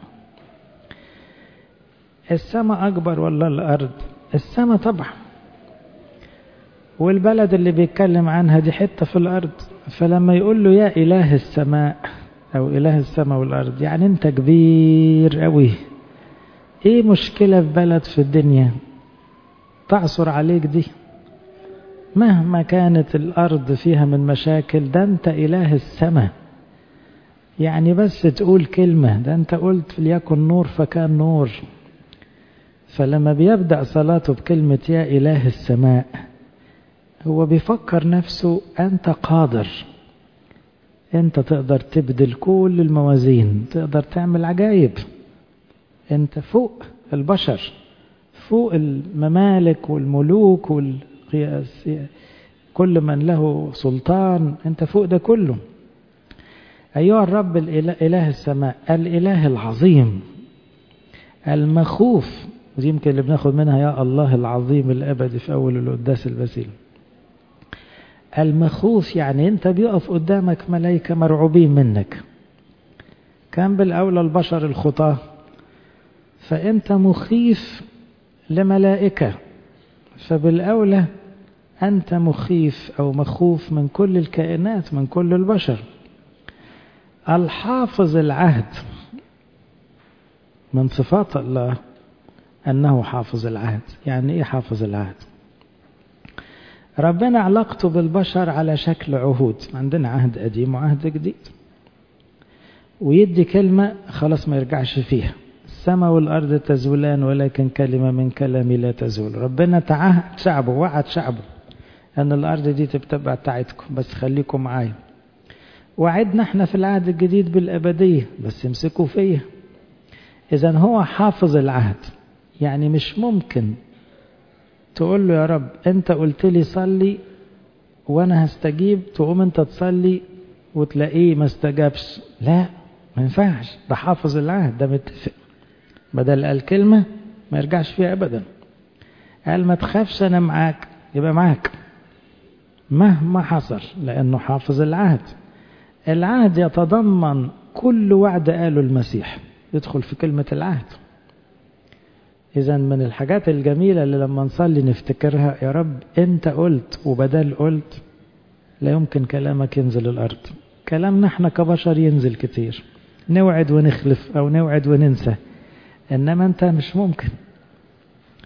السماء أكبر ولا الأرض؟ السماء طبعا، والبلد اللي بيتكلم عنها دي حتة في الأرض. فلما يقول له يا إله السماء أو إله السماء والأرض يعني أنت كبير قوي. إيه مشكلة في بلد في الدنيا تعصر عليك دي؟ مهما كانت الأرض فيها من مشاكل، ده أنت إله السماء. يعني بس تقول كلمة، ده أنت قلت ليكن نور فكان نور. فلما بيبدأ صلاته بكلمة يا إله السماء هو بيفكر نفسه أنت قادر، أنت تقدر تبدل كل الموازين، تقدر تعمل عجائب، أنت فوق البشر، فوق الممالك والملوك والقياس، كل من له سلطان، أنت فوق ده كله. أيها الرب الإله السماء الإله العظيم المخوف. ودي يمكن اللي بناخد منها يا الله العظيم الأبدي في أول القداس البسيل. المخوف يعني أنت بيقف قدامك ملائكة مرعوبين منك. كان بالأولى البشر الخطاة، فأنت مخيف لملائكة، فبالأولى أنت مخيف أو مخوف من كل الكائنات، من كل البشر. الحافظ العهد، من صفات الله أنه حافظ العهد. يعني إيه حافظ العهد؟ ربنا علاقته بالبشر على شكل عهود، عندنا عهد قديم وعهد جديد، ويدي كلمة خلاص ما يرجعش فيها. السماء والأرض تزولان ولكن كلمة من كلامي لا تزول. ربنا تعهد شعبه، وعد شعبه أن الأرض دي تبقى بتاعتكم بس خليكم معايا. وعدنا احنا في العهد الجديد بالأبدية بس امسكوا فيها. إذن هو حافظ العهد، يعني مش ممكن تقول له يا رب انت قلت لي صلي وانا هستجيب، تقوم انت تصلي وتلاقيه ما استجابش. لا ما ينفعش، ده حافظ العهد، ده متفق. بدل قال كلمة ما يرجعش فيها ابدا. قال ما تخافش انا معاك، يبقى معاك مهما حصل، لانه حافظ العهد. العهد يتضمن كل وعد قاله المسيح، يدخل في كلمة العهد. إذا من الحاجات الجميلة اللي لما نصلي نفتكرها، يا رب أنت قلت، وبدل قلت لا يمكن كلامك ينزل الأرض. كلامنا احنا كبشر ينزل كتير، نوعد ونخلف أو نوعد وننسى، إنما أنت مش ممكن.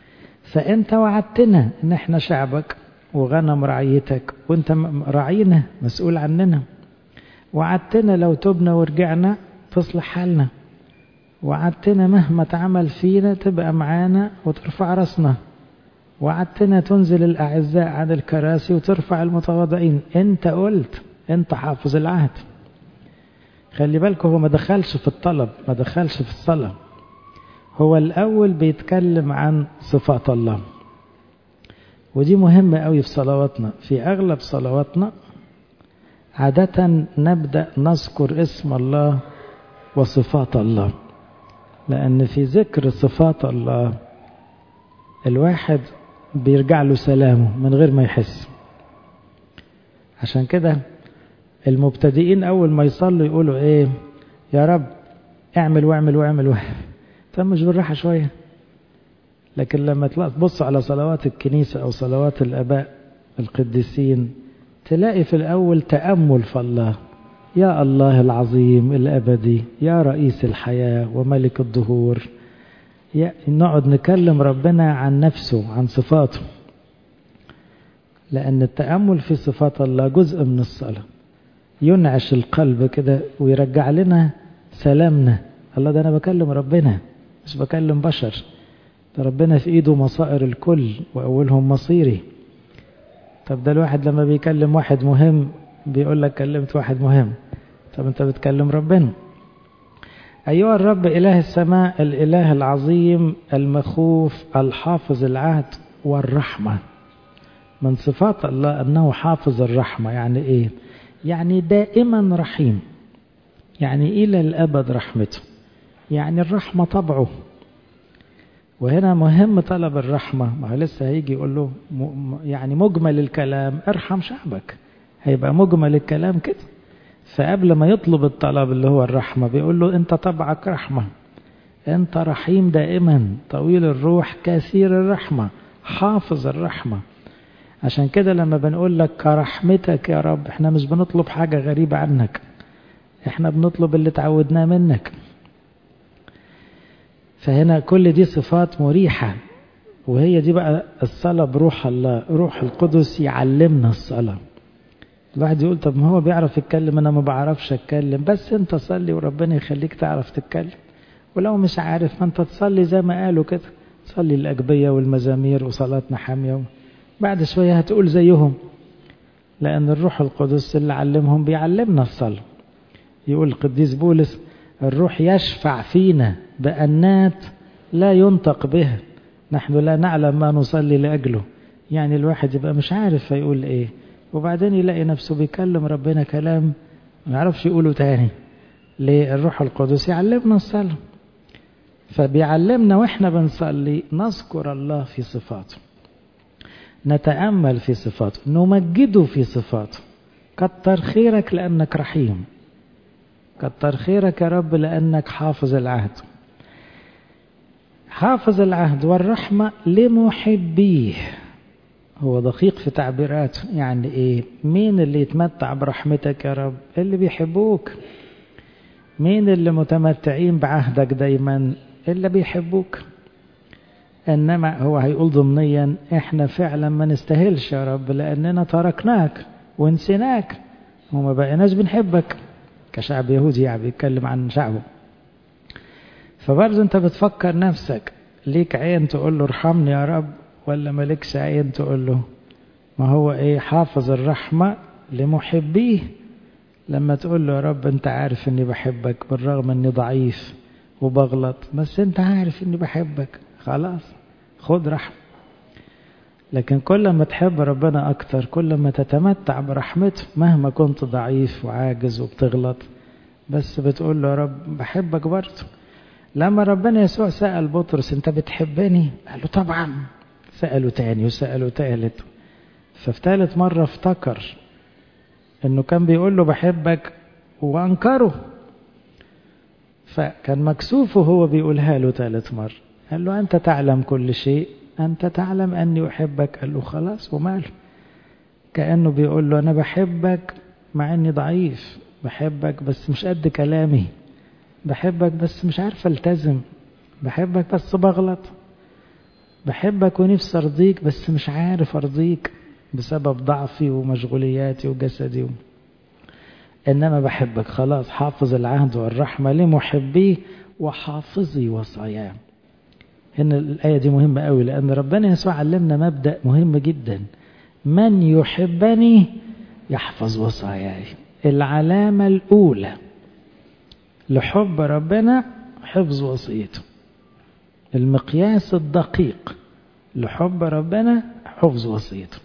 فأنت وعدتنا إن إحنا شعبك وغنم رعيتك، وأنت راعينا مسؤول عننا. وعدتنا لو تبنا ورجعنا تصلح حالنا. وعدتنا مهما تعمل فينا تبقى معانا وترفع رأسنا. وعدتنا تنزل الأعزاء عن الكراسي وترفع المتواضعين. أنت قلت، أنت حافظ العهد. خلي بالكم، هو ما دخلش في الطلب، ما دخلش في الصلاة. هو الأول بيتكلم عن صفات الله، ودي مهمة قوي في صلواتنا. في أغلب صلواتنا عادة نبدأ نذكر اسم الله وصفات الله، لأن في ذكر صفات الله الواحد بيرجع له سلامه من غير ما يحس. عشان كده المبتدئين أول ما يصلوا يقولوا إيه؟ يا رب اعمل واعمل واعمل واعمل. طب مش بالراحة شوية؟ لكن لما تبص على صلوات الكنيسة أو صلوات الآباء القديسين تلاقي في الأول تأمل في الله. يا الله العظيم الأبدي، يا رئيس الحياة وملك الدهور. نقعد نكلم ربنا عن نفسه، عن صفاته، لأن التأمل في صفات الله جزء من الصلاة، ينعش القلب كده ويرجع لنا سلامنا. الله ده أنا بكلم ربنا مش بكلم بشر، ده ربنا في إيده مصائر الكل وأولهم مصيري. طب ده الواحد لما بيكلم واحد مهم بيقول لك كلمت واحد مهم، طب أنت بتكلم ربنا. أيها الرب إله السماء الإله العظيم المخوف الحافظ العهد والرحمة. من صفات الله أنه حافظ الرحمة. يعني إيه؟ يعني دائما رحيم، يعني إلى الأبد رحمته، يعني الرحمة طبعه. وهنا مهم طلب الرحمة. ما هو لسه هيجي يقول له يعني مجمل الكلام ارحم شعبك، هيبقى مجمل الكلام كده. فقبل ما يطلب الطلب اللي هو الرحمة بيقول له أنت طبعك رحمة، أنت رحيم دائما، طويل الروح كثير الرحمة، حافظ الرحمة. عشان كده لما بنقول لك كرحمتك يا رب، احنا مش بنطلب حاجة غريبة عنك، احنا بنطلب اللي تعودناه منك. فهنا كل دي صفات مريحة، وهي دي بقى الصلاة بروح الله. روح القدس يعلمنا الصلاة. الواحد يقول طب ما هو بيعرف يتكلم، انا ما بعرفش اتكلم. بس انت صلي وربنا يخليك تعرف تتكلم. ولو مش عارف ما انت تصلي زي ما قالوا كده، تصلي الأجبية والمزامير وصلاتنا حامية، بعد شوية هتقول زيهم، لأن الروح القدس اللي علمهم بيعلمنا الصلاة. يقول القديس بولس الروح يشفع فينا بأنات لا ينطق به، نحن لا نعلم ما نصلي لأجله. يعني الواحد يبقى مش عارف هيقول ايه، وبعدين يلاقي نفسه بيكلم ربنا كلام ما يعرفش يقوله تاني. ليه؟ الروح القدس يعلمنا الصلاة. فبيعلمنا واحنا بنصلي نذكر الله في صفاته، نتأمل في صفاته، نمجده في صفاته. كتر خيرك لأنك رحيم، كتر خيرك يا رب لأنك حافظ العهد. حافظ العهد والرحمة لمحبيه. هو دقيق في تعبيراته. يعني ايه؟ مين اللي يتمتع برحمتك يا رب؟ اللي بيحبوك. مين اللي متمتعين بعهدك دايما؟ اللي بيحبوك. انما هو هيقول ضمنيا احنا فعلا ما نستاهلش يا رب، لاننا تركناك ونسيناك وما بقيناش بنحبك. كشعب يهودي يعني بيتكلم عن شعبه. فبرضه انت بتفكر نفسك، ليك عين تقول له ارحمني يا رب، ولا مالكش عين تقول له؟ ما هو ايه؟ حافظ الرحمة لمحبيه. لما تقول له يا رب انت عارف اني بحبك بالرغم اني ضعيف وبغلط، بس انت عارف اني بحبك، خلاص خد رحمة. لكن كل ما تحب ربنا اكتر كل ما تتمتع برحمته، مهما كنت ضعيف وعاجز وبتغلط، بس بتقول له يا رب بحبك برضه. لما ربنا يسوع سأل بطرس انت بتحبني؟ قال له طبعا. سأله تاني وسأله تالت، ففي تالت مرة افتكر انه كان بيقول له بحبك وانكره، فكان مكسوف وهو بيقولها له تالت مرة. قال له أنت تعلم كل شيء، أنت تعلم أني أحبك. قال له خلاص وماله. كأنه بيقول له أنا بحبك مع أني ضعيف، بحبك بس مش قد كلامي، بحبك بس مش عارف التزم، بحبك بس بغلط. بحبك ونفسي أرضيك بس مش عارف أرضيك بسبب ضعفي ومشغولياتي وجسدي. إنما بحبك خلاص، حافظ العهد والرحمة لمحبيه وحافظي وصاياه. هنا الآية دي مهمة قوي، لأن ربنا يسوع علمنا مبدأ مهم جدا: من يحبني يحفظ وصاياي. العلامة الأولى لحب ربنا حفظ وصيته. المقياس الدقيق لحب ربنا حفظ وصيته.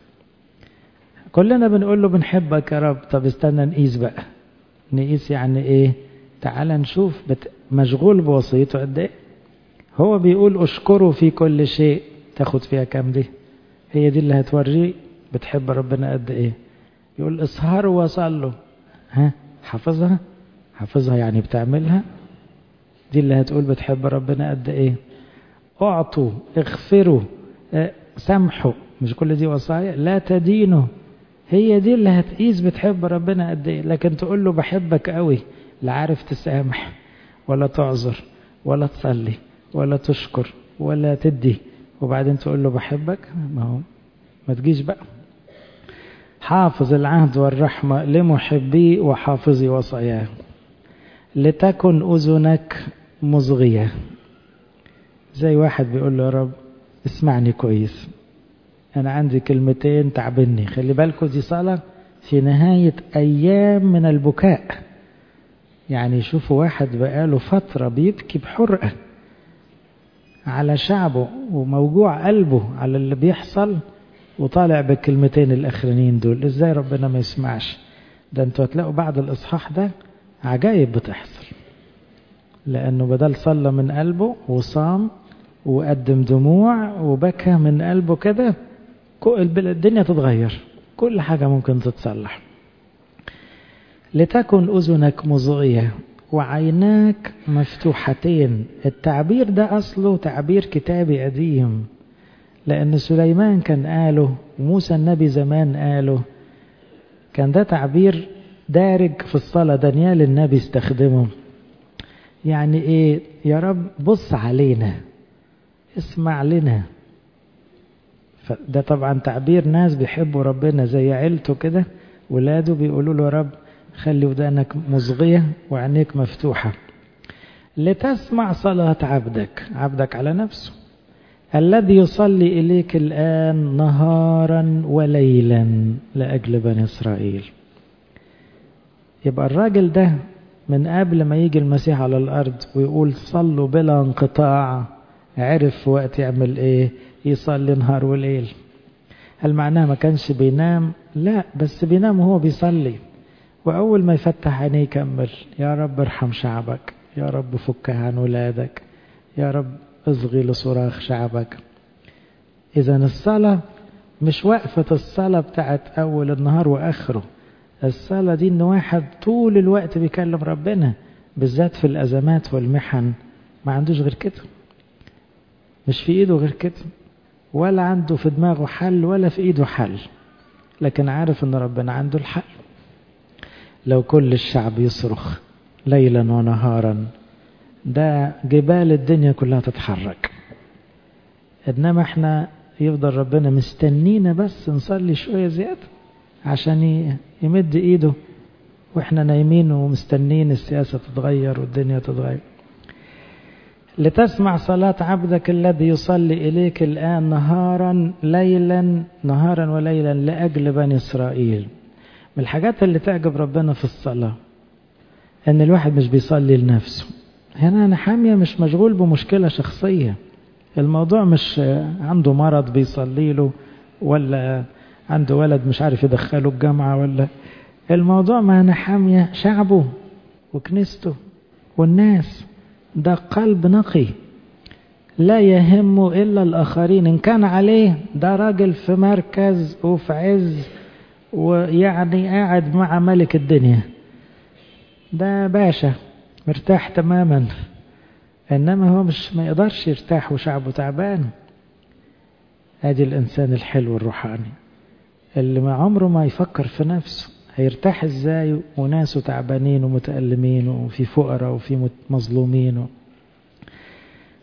كلنا بنقول له بنحبك يا رب، طب استنى نقيس بقى. نقيس يعني ايه؟ تعال نشوف بت... مشغول بوصيته قد ايه. هو بيقول اشكره في كل شيء، تاخد فيها كام دي؟ هي دي اللي هتوريه بتحب ربنا قد ايه. يقول اسهروا وصلوا، ها حافظها؟ حافظها يعني بتعملها؟ دي اللي هتقول بتحب ربنا قد ايه. اعطوا، اغفروا، اه سامحوا، مش كل دي وصايا؟ لا تدينوا، هي دي اللي هتقيس بتحب ربنا قد ايه. لكن تقول له بحبك قوي، لا عارف تسامح ولا تعذر ولا تصلي ولا تشكر ولا تدي، وبعدين تقول له بحبك، ما هو ما تجيش بقى. حافظ العهد والرحمة لمحبي وحافظي وصاياه. لتكن أذنك مصغية. زي واحد بيقول له يا رب اسمعني كويس، أنا عندي كلمتين تعبني. خلي بالكوا دي صلاة في نهاية أيام من البكاء. يعني شوفوا واحد بقاله فترة بيبكي بحرقة على شعبه وموجوع قلبه على اللي بيحصل، وطالع بالكلمتين الأخرانيين دول. إزاي ربنا ما يسمعش؟ ده أنتوا هتلاقوا بعد الإصحاح ده عجائب بتحصل، لأنه بدل صلى من قلبه وصام وقدم دموع وبكى من قلبه كده، الدنيا تتغير، كل حاجة ممكن تتصلح. لتكن أذنك مصغية وعيناك مفتوحتين. التعبير ده أصله تعبير كتابي قديم، لأن سليمان كان قاله وموسى النبي زمان قاله. كان ده تعبير دارج في الصلاة، دانيال النبي استخدمه. يعني إيه؟ يا رب بص علينا، اسمع لنا. فده طبعا تعبير ناس بيحبوا ربنا زي عيلته كده، ولاده بيقولوا له يا رب خلي ودانك مصغية وعينيك مفتوحة لتسمع صلاة عبدك. عبدك على نفسه الذي يصلي إليك الآن نهارا وليلا لأجل بني إسرائيل. يبقى الراجل ده من قبل ما يجي المسيح على الأرض ويقول صلوا بلا انقطاع، عرف في وقت يعمل ايه؟ يصلي نهار وليل. هل معناه ما كانش بينام؟ لا، بس بينام وهو بيصلي، وأول ما يفتح عينيه يكمل يا رب ارحم شعبك، يا رب فك عن ولادك، يا رب اصغي لصراخ شعبك. إذا الصلاة مش وقفة الصلاة بتاعت أول النهار وآخره. الصلاة دي إن واحد طول الوقت بيكلم ربنا، بالذات في الأزمات والمحن، ما عندوش غير كده، مش في إيده غير كده، ولا عنده في دماغه حل ولا في إيده حل، لكن عارف إن ربنا عنده الحل. لو كل الشعب يصرخ ليلا ونهارا ده جبال الدنيا كلها تتحرك. إنما احنا يفضل ربنا مستنينا بس نصلي شوية زيادة عشان يمد إيده، وإحنا نايمين ومستنين السياسة تتغير والدنيا تتغير. لتسمع صلاة عبدك الذي يصلي إليك الآن نهارا ليلا نهارا وليلا لأجل بني إسرائيل. من الحاجات اللي تعجب ربنا في الصلاة أن الواحد مش بيصلي لنفسه. هنا نحمية مش مشغول بمشكلة شخصية، الموضوع مش عنده مرض بيصلي له، ولا عنده ولد مش عارف يدخله الجامعة، ولا الموضوع مع نحمية شعبه وكنيسته والناس. ده قلب نقي لا يهمه إلا الآخرين. إن كان عليه ده راجل في مركز وفي عز ويعني قاعد مع ملك الدنيا، ده باشا مرتاح تماما. إنما هو مش ما يقدرش يرتاح وشعبه تعبان. هذه الإنسان الحلو الروحاني اللي ما عمره ما يفكر في نفسه، هيرتاح إزاي وناسه تعبانين ومتألمين وفي فقراء وفي مظلومين.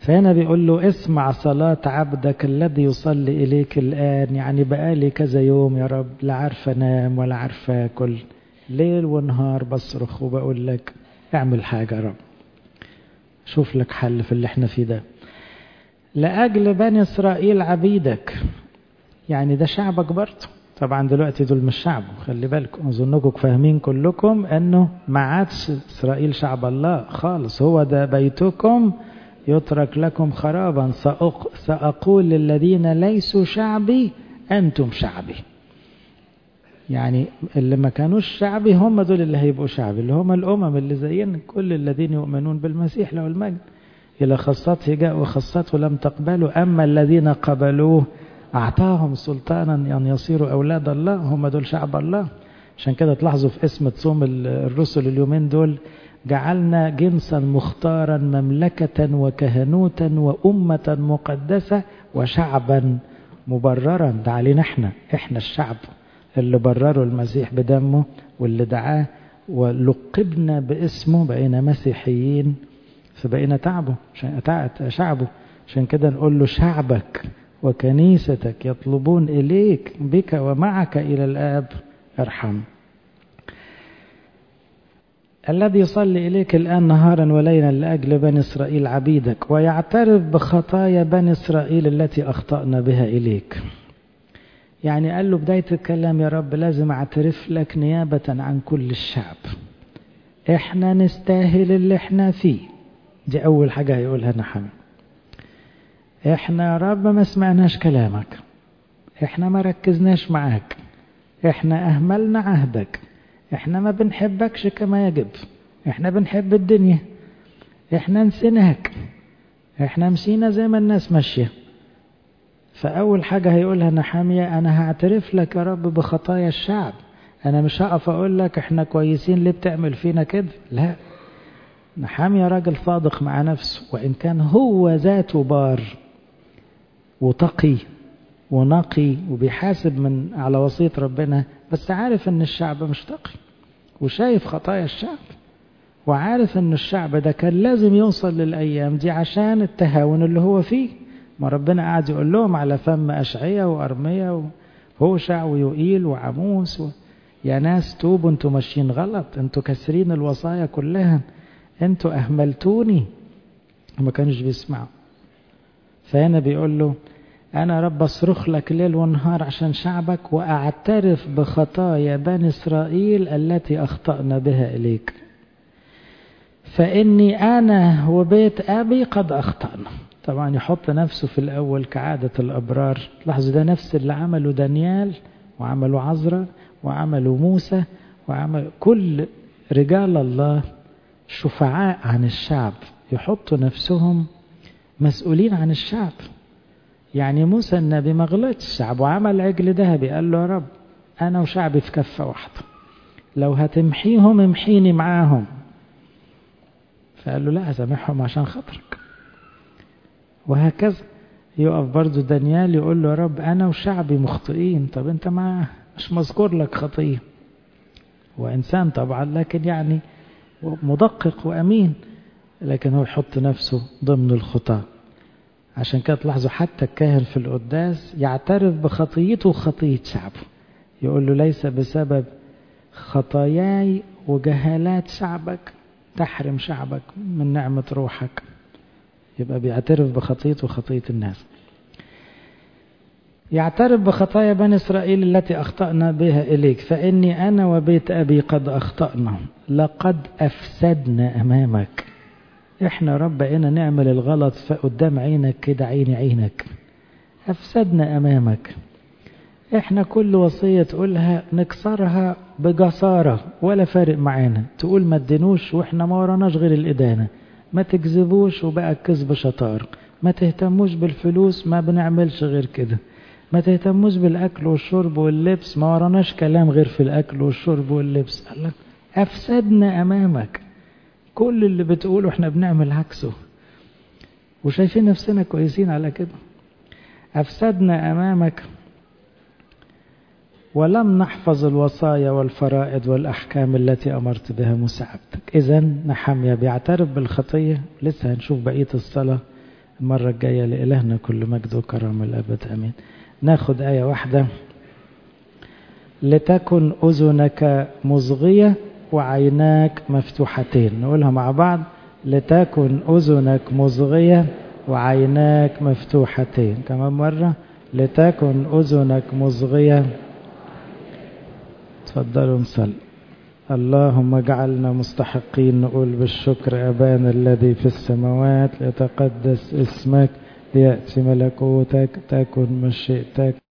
فهنا بيقول له اسمع صلاة عبدك الذي يصلي إليك الآن. يعني بقالي كذا يوم يا رب لا عارف أنام ولا عارف أكل، ليل ونهار بصرخ وبقول لك اعمل حاجة يا رب، شوف لك حل في اللي احنا فيه ده. لأجل بني إسرائيل عبيدك، يعني ده شعبك برضه. طبعا دلوقتي دول مش شعبه، خلي بالكم، أظنكم فاهمين كلكم أنه ما عادش إسرائيل شعب الله خالص. هو ده بيتكم يترك لكم خرابا، سأقول للذين ليسوا شعبي أنتم شعبي. يعني اللي ما كانوش شعبي هم دول اللي هيبقوا شعبي، اللي هم الأمم اللي زينا، كل الذين يؤمنون بالمسيح له المجد. إلى خاصته جاء وخاصته لم تقبلوا، أما الذين قبلوه أعطاهم سلطانا أن يصيروا أولاد الله، هم دول شعب الله. عشان كده تلاحظوا في اسم تصوم الرسل اليومين دول، جعلنا جنسا مختارا مملكة وكهنوتا وأمة مقدسة وشعبا مبررا. ده علينا احنا، احنا الشعب اللي برروا المسيح بدمه واللي دعاه ولقبنا باسمه، بقينا مسيحيين فبقينا تعبه شعبه. عشان كده نقول له شعبك وكنيستك يطلبون إليك بك ومعك إلى الآب ارحم. الذي يصلي إليك الآن نهارا وليلا لأجل بني إسرائيل عبيدك، ويعترف بخطايا بني إسرائيل التي أخطأنا بها إليك. يعني قال له بداية الكلام يا رب لازم أعترف لك نيابة عن كل الشعب، إحنا نستاهل اللي إحنا فيه. دي أول حاجة هيقولها نحمي. إحنا يا رب ما سمعناش كلامك، إحنا ما ركزناش معاك، إحنا أهملنا عهدك، إحنا ما بنحبكش كما يجب، إحنا بنحب الدنيا، إحنا نسيناك، إحنا مشينا زي ما الناس ماشية. فأول حاجة هيقولها نحمية، أنا هعترف لك يا رب بخطايا الشعب. أنا مش هقف أقول لك إحنا كويسين ليه بتعمل فينا كده، لا. نحمية راجل صادق مع نفسه، وإن كان هو ذاته بار وتقي ونقي وبيحاسب من على وصية ربنا، بس عارف ان الشعب مش تقي وشايف خطايا الشعب، وعارف ان الشعب ده كان لازم يوصل للأيام دي عشان التهاون اللي هو فيه. ما ربنا قاعد يقول لهم على فم أشعية وأرمية وهوشع ويوئيل وعموس و... يا ناس توبوا، انتوا ماشيين غلط، انتوا كسرين الوصايا كلها، انتوا أهملتوني. وما كانوش بيسمعوا. فهنا بيقول له أنا رب أصرخ لك ليل ونهار عشان شعبك، وأعترف بخطايا بني إسرائيل التي أخطأنا بها إليك، فإني أنا وبيت أبي قد أخطأنا. طبعا يحط نفسه في الأول كعادة الأبرار. لاحظوا ده نفس اللي عمله دانيال وعملوا عزرا وعملوا موسى وعمل كل رجال الله شفعاء عن الشعب، يحطوا نفسهم مسؤولين عن الشعب. يعني موسى النبي ما غلطش، الشعب وعمل عجل ذهبي، قال له يا رب أنا وشعبي في كفة واحدة، لو هتمحيهم امحيني معاهم. فقال له لا أسامحهم عشان خاطرك. وهكذا يقف برضو دانيال يقول له يا رب أنا وشعبي مخطئين. طب أنت ما مش مذكور لك خطية، وإنسان طبعا لكن يعني مدقق وأمين، لكن هو يحط نفسه ضمن الخطاة. عشان كده تلاحظوا حتى الكاهن في القداس يعترف بخطيته وخطية شعبه، يقول له ليس بسبب خطاياي وجهالات شعبك تحرم شعبك من نعمة روحك. يبقى بيعترف بخطيته وخطية الناس. يعترف بخطايا بني إسرائيل التي أخطأنا بها إليك، فإني أنا وبيت أبي قد أخطأنا، لقد أفسدنا أمامك. إحنا رب بقينا نعمل الغلط فقدام عينك كده، عيني عينك، أفسدنا أمامك. إحنا كل وصية تقولها نكسرها بجسارة ولا فارق معانا، تقول ما تدينوش وإحنا ما وراناش غير الإدانة، ما تكذبوش وبقى الكذب شطار، ما تهتموش بالفلوس ما بنعملش غير كده، ما تهتموش بالأكل والشرب واللبس ما وراناش كلام غير في الأكل والشرب واللبس. الله، أفسدنا أمامك. كل اللي بتقوله احنا بنعمل عكسه وشايفين نفسنا كويسين على كده. أفسدنا أمامك ولم نحفظ الوصايا والفرائض والأحكام التي أمرت بها موسى عبدك. إذن نحميا بيعترف بالخطية، لسه هنشوف بقية الصلاة المرة الجاية. لإلهنا كل مجد وكرم الأبد أمين. ناخد آية واحدة. لتكن أذنك مصغية وعيناك مفتوحتين. نقولها مع بعض. لتكن أذنك مصغية وعيناك مفتوحتين. كمان مرة. لتكن أذنك مصغية. تفضلوا نصلي. اللهم اجعلنا مستحقين نقول بالشكر أبانا الذي في السماوات، ليتقدس اسمك، ليأتي ملكوتك، تكن مشيئتك